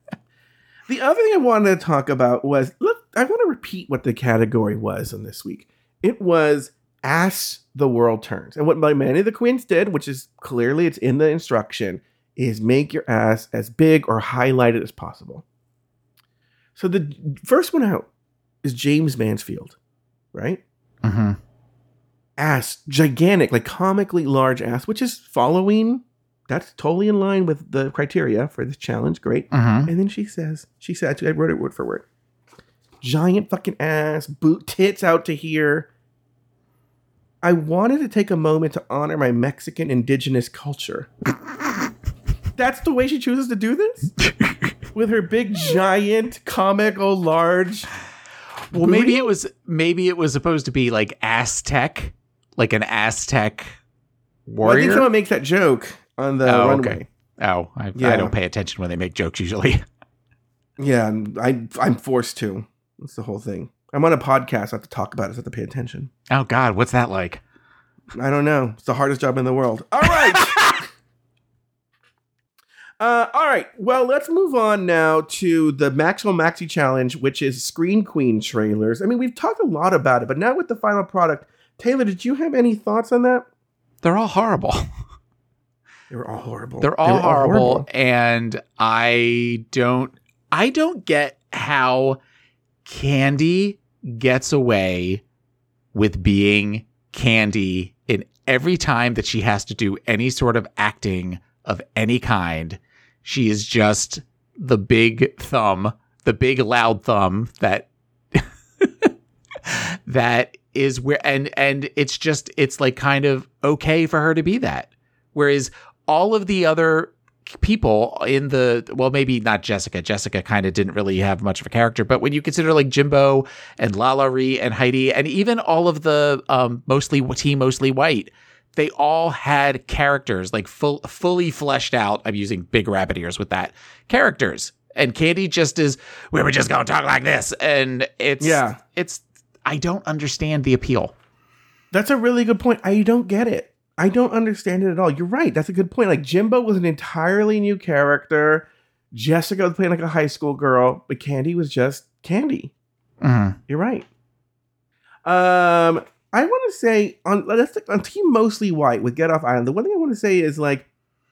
The other thing I wanted to talk about was, look, I want to repeat what the category was on this week. It was Ass the World Turns. And what many of the queens did, which is clearly it's in the instruction, is make your ass as big or highlighted as possible. So the first one out is James Mansfield, right? Mm-hmm. Ass, gigantic, like comically large ass, which is following... That's totally in line with the criteria for this challenge. Great. Mm-hmm. And then she says, she said, I wrote it word for word. Giant fucking ass, boot tits out to here. I wanted to take a moment to honor my Mexican indigenous culture. That's the way she chooses to do this? With her big, giant, comical, large. Well, booty? maybe it was, maybe it was supposed to be like Aztec, like an Aztec warrior. Well, I think someone makes that joke on the oh, runway. Okay. Oh, I, yeah. I don't pay attention when they make jokes usually. Yeah, I, I'm forced to. That's the whole thing. I'm on a podcast. I have to talk about it. So I have to pay attention. Oh, God. What's that like? I don't know. It's the hardest job in the world. All right. uh, all right. Well, let's move on now to the Maxwell Maxi Challenge, which is Screen Queen trailers. I mean, we've talked a lot about it, but now with the final product, Taylor, did you have any thoughts on that? They're all horrible. They were all horrible. They're all, they horrible, all horrible. And I don't, I don't get how Candy gets away with being Candy in every time that she has to do any sort of acting of any kind. She is just the big thumb, the big loud thumb that that is where and and it's just it's like kind of okay for her to be that. Whereas all of the other people in the well, maybe not Jessica. Jessica kind of didn't really have much of a character, but when you consider like Jimbo and Lalaurie and Heidi and even all of the um, mostly team mostly white, they all had characters like full fully fleshed out. I'm using big rabbit ears with that characters, and Candy just is we were just gonna talk like this, and it's yeah, it's I don't understand the appeal. That's a really good point. I don't get it. I don't understand it at all. You're right. That's a good point. Like Jimbo was an entirely new character. Jessica was playing like a high school girl, but Candy was just Candy. Mm-hmm. You're right. Um, I want to say on let's on Team Mostly White with Get Off Island. The one thing I want to say is like,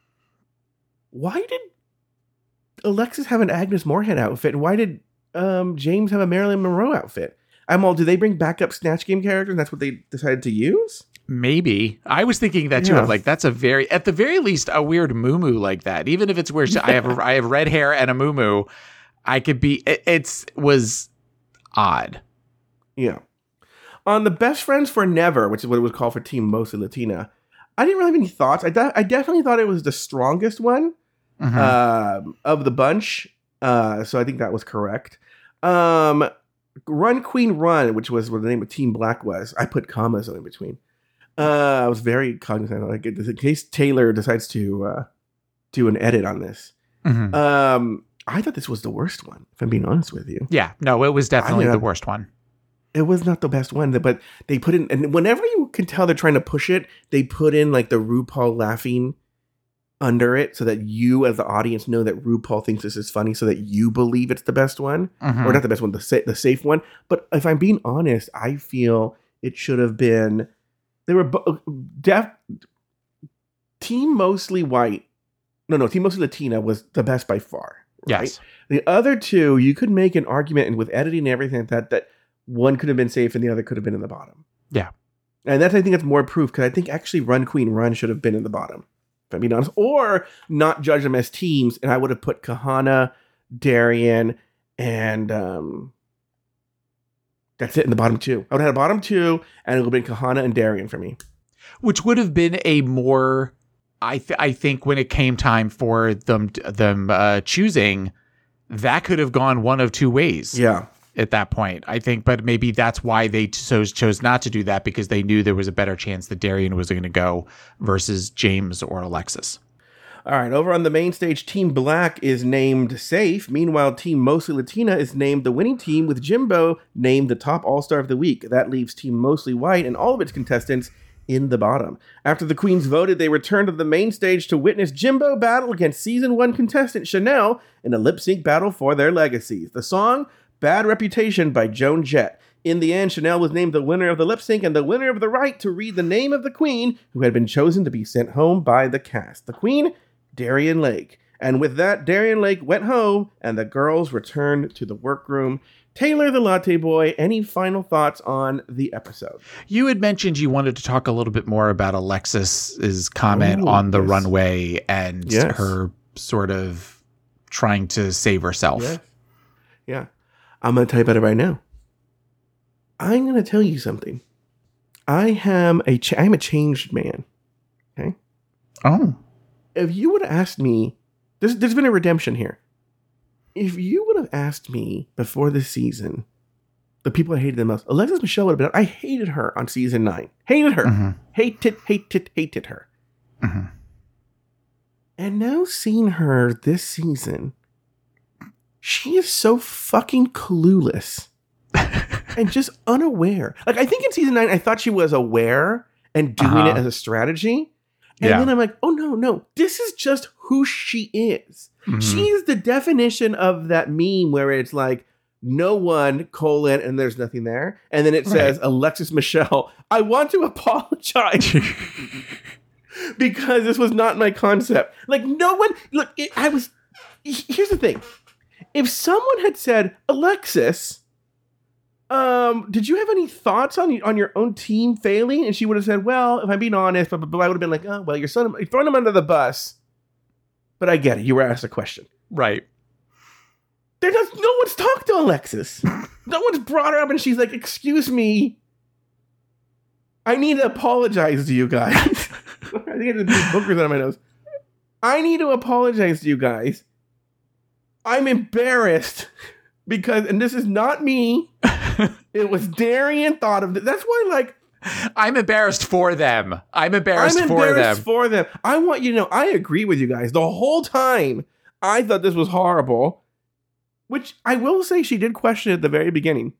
why did Alexis have an Agnes Moorehead outfit, and why did um James have a Marilyn Monroe outfit? I'm all. Did they bring back up Snatch Game characters? And that's what they decided to use. Maybe. I was thinking that too. Yeah. Of like that's a very, at the very least, a weird muumuu like that. Even if it's where she, I have a, I have red hair and a muumuu, I could be. It, it's was odd. Yeah. On the Best Friends for Never, which is what it was called for Team Mostly Latina, I didn't really have any thoughts. I de- I definitely thought it was the strongest one Mm-hmm. uh, of the bunch. Uh, so I think that was correct. Um, Run Queen Run, which was what the name of Team Black was. I put commas in between. Uh, I was very cognizant. Like in case Taylor decides to uh, do an edit on this. Mm-hmm. Um, I thought this was the worst one, if I'm being honest with you. Yeah, no, it was definitely I mean, the worst one. It was not the best one, but they put in, and whenever you can tell they're trying to push it, they put in like the RuPaul laughing under it so that you as the audience know that RuPaul thinks this is funny so that you believe it's the best one. Mm-hmm. Or not the best one, the, sa- the safe one. But if I'm being honest, I feel it should have been, they were bo- def, Team Mostly White, no, no, Team Mostly Latina was the best by far. Right? Yes. The other two, you could make an argument, and with editing and everything like that, that one could have been safe and the other could have been in the bottom. Yeah. And that's, I think that's more proof, because I think actually Run Queen Run should have been in the bottom, if I'm being honest. Or not judge them as teams, and I would have put Kahana, Darian, and um, that's it in the bottom two. I would have had a bottom two, and it would have been Kahana and Darian for me. Which would have been a more, I th- I think when it came time for them them uh, choosing, that could have gone one of two ways. Yeah. At that point, I think, but maybe that's why they chose, chose not to do that, because they knew there was a better chance that Darian was going to go versus James or Alexis. All right, over on the main stage, Team Black is named Safe. Meanwhile, Team Mostly Latina is named the winning team, with Jimbo named the top All-Star of the week. That leaves Team Mostly White and all of its contestants in the bottom. After the queens voted, they returned to the main stage to witness Jimbo battle against season one contestant Chanel in a lip-sync battle for their legacies. The song, Bad Reputation by Joan Jett. In the end, Chanel was named the winner of the lip sync and the winner of the right to read the name of the queen who had been chosen to be sent home by the cast. The queen, Darian Lake. And with that, Darian Lake went home and the girls returned to the workroom. Taylor the Latte Boy, any final thoughts on the episode? You had mentioned you wanted to talk a little bit more about Alexis's comment Ooh, on the yes. runway and Yes. her sort of trying to save herself. Yes. Yeah. I'm going to tell you about it right now. I'm going to tell you something. I am a ch- I'm a changed man. Okay? Oh. If you would have asked me, there's, there's been a redemption here. If you would have asked me before this season, the people I hated the most, Alexis Michelle would have been, I hated her on season nine. Hated her. Mm-hmm. Hated, hated, hated her. Mm-hmm. And now seeing her this season, she is so fucking clueless and just unaware. Like, I think in season nine, I thought she was aware and doing Uh-huh. it as a strategy. And Yeah. then I'm like, oh, no, no. This is just who she is. Mhm. She is the definition of that meme where it's like, no one, colon, and there's nothing there. And then it says, Right. Alexis Michelle, I want to apologize. Because this was not my concept. Like, no one, look, it, I was, here's the thing. If someone had said, Alexis, um, did you have any thoughts on, on your own team failing? And she would have said, well, if I'm being honest, but, but I would have been like, oh, well, your son, you're throwing him under the bus. But I get it. You were asked a question. Right. There's no, no one's talked to Alexis. No one's brought her up, and she's like, "Excuse me, I need to apologize to you guys." I think I did these bookers on my nose. I need to apologize to you guys. I'm embarrassed because, and this is not me. It was Darian thought of it. That's why, like, I'm embarrassed for them. I'm embarrassed, I'm for embarrassed them. for them. I want you to know, I agree with you guys. The whole time, I thought this was horrible, which I will say she did question at the very beginning.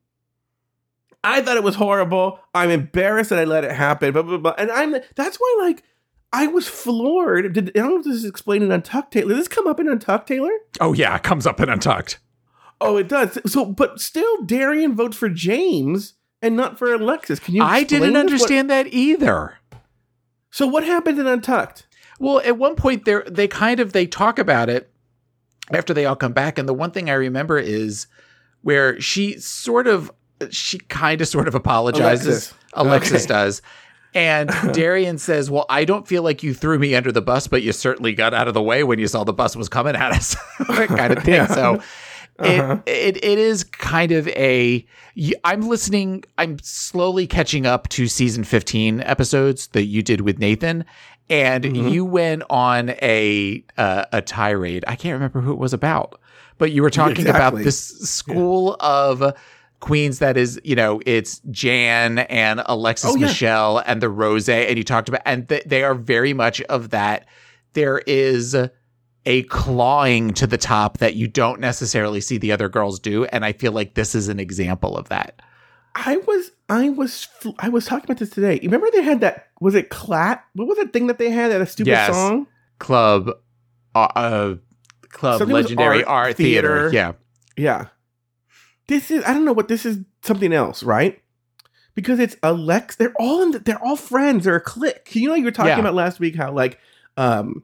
I thought it was horrible. I'm embarrassed that I let it happen. Blah, blah, blah. And I'm that's why, like, I was floored. Did, I don't know if this is explained in Untucked, Taylor. Did this come up in Untucked, Taylor? Oh, yeah. It comes up in Untucked. Oh, it does. So, but still, Darian votes for James and not for Alexis. Can you? I didn't understand what, that either. So, what happened in Untucked? Well, at one point, they they kind of they talk about it after they all come back, and the one thing I remember is where she sort of, she kind of sort of apologizes. Alexis, Alexis okay. does. And Darian says, well, I don't feel like you threw me under the bus, but you certainly got out of the way when you saw the bus was coming at us. That kind of thing. Yeah. So uh-huh. it, it it is kind of a, I'm listening, I'm slowly catching up to season fifteen episodes that you did with Nathan. And mm-hmm. you went on a uh, a tirade. I can't remember who it was about, but you were talking exactly. about this school yeah. of queens that is, you know, it's Jan and Alexis oh, yeah. Michelle and the Rose, and you talked about, and th- they are very much of that. There is a clawing to the top that you don't necessarily see the other girls do, and I feel like this is an example of that. I was, I was, I was talking about this today. You remember they had that? Was it Clat? What was that thing that they had? That a stupid yes. song? Club, uh, uh Club Something Legendary Art, Art Theater. Theater. Yeah, yeah. This is, I don't know what this is, something else, right? Because it's Alex, they're all in the, they're all friends, they're a clique. You know, you were talking yeah. about last week how like um,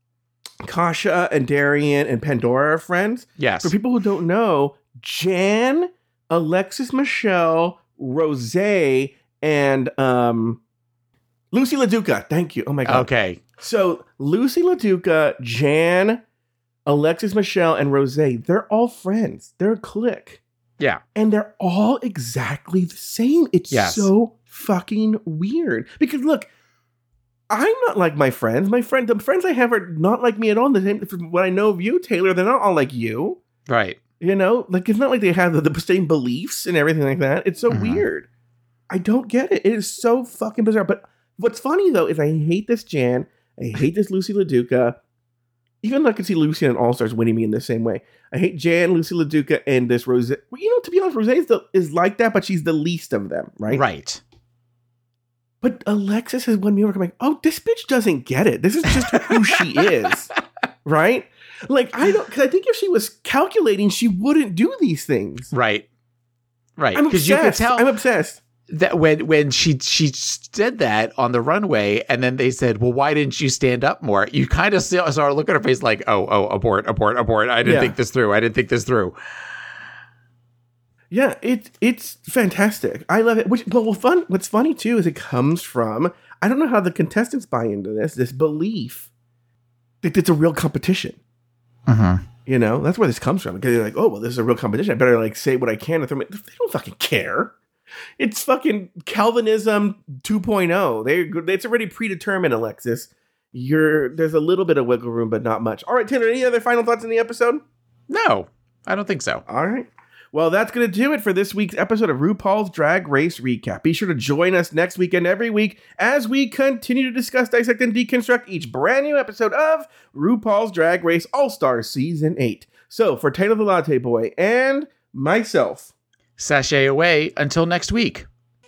Kasha and Darian and Pandora are friends. Yes. For people who don't know, Jan, Alexis Michelle, Rose, and um, Lucy LaDuca. Thank you. Oh my God. Okay. So Lucy LaDuca, Jan, Alexis Michelle, and Rose, they're all friends. They're a clique. Yeah. And they're all exactly the same. It's yes. so fucking weird. Because look, I'm not like my friends. My friend, the friends I have are not like me at all. The same, from what I know of you, Taylor, they're not all like you. Right. You know, like it's not like they have the, the same beliefs and everything like that. It's so mm-hmm. weird. I don't get it. It is so fucking bizarre. But what's funny though is I hate this Jan. I hate this Lucy LaDuca. Even though I could see Lucy and All Stars winning me in the same way. I hate Jan, Lucy LaDuca, and this Rose. Well, you know, to be honest, Rose is, the, is like that, but she's the least of them, right? Right. But Alexis has won me over. I'm like, oh, this bitch doesn't get it. This is just who she is, right? Like, I don't, because I think if she was calculating, she wouldn't do these things. Right. Right. I'm obsessed. You can tell I'm obsessed. That when when she she said that on the runway, and then they said, well, why didn't you stand up more? You kind of saw, saw her look at her face like, oh, oh, abort, abort, abort. I didn't yeah. think this through. I didn't think this through. Yeah, it, it's fantastic. I love it. Which, but well, fun, what's funny, too, is it comes from, I don't know how the contestants buy into this, this belief that it's a real competition. Mm-hmm. You know, that's where this comes from. Because they're like, oh, well, this is a real competition. I better, like, say what I can. They don't fucking care. It's fucking Calvinism two point oh. They it's already predetermined, Alexis. You're there's a little bit of wiggle room, but not much. All right, Taylor, any other final thoughts in the episode? No, I don't think so. All right. Well, that's going to do it for this week's episode of RuPaul's Drag Race Recap. Be sure to join us next week and every week as we continue to discuss, dissect, and deconstruct each brand new episode of RuPaul's Drag Race All-Stars Season eight. So, for Taylor the Latte Boy and myself, sashay away until next week.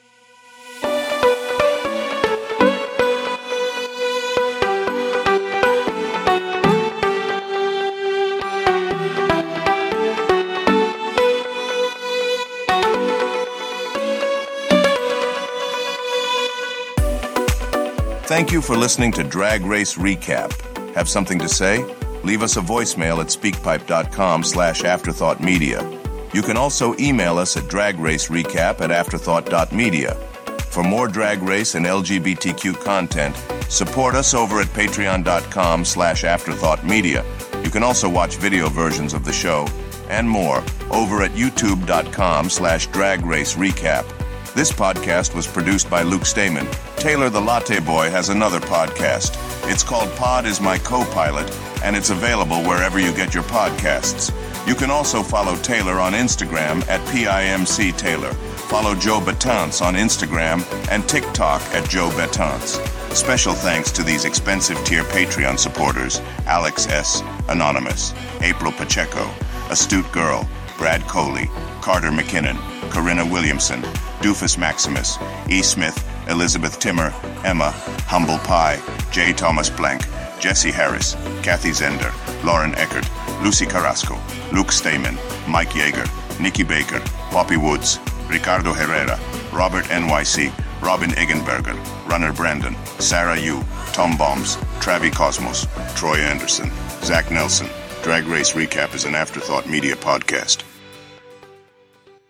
Thank you for listening to Drag Race Recap. Have something to say? Leave us a voicemail at speakpipe.com slash afterthoughtmedia. You can also email us at dragracerecap at afterthought.media. For more Drag Race and L G B T Q content, support us over at patreon.com slash afterthoughtmedia. You can also watch video versions of the show and more over at youtube.com slash drag race recap. This podcast was produced by Luke Stamen. Taylor the Latte Boy has another podcast. It's called Pod is My Co-Pilot, and it's available wherever you get your podcasts. You can also follow Taylor on Instagram at P I M C Taylor. Follow Joe Betance on Instagram and TikTok at Joe Betance. Special thanks to these expensive tier Patreon supporters: Alex S., Anonymous, April Pacheco, Astute Girl, Brad Coley, Carter McKinnon, Corinna Williamson, Doofus Maximus, E. Smith, Elizabeth Timmer, Emma, Humble Pie, J. Thomas Blank, Jesse Harris, Kathy Zender, Lauren Eckert, Lucy Carrasco, Luke Stamen, Mike Yeager, Nikki Baker, Poppy Woods, Ricardo Herrera, Robert N Y C, Robin Eggenberger, Runner Brandon, Sarah Yu, Tom Bombs, Travi Cosmos, Troy Anderson, Zach Nelson. Drag Race Recap is an Afterthought Media podcast.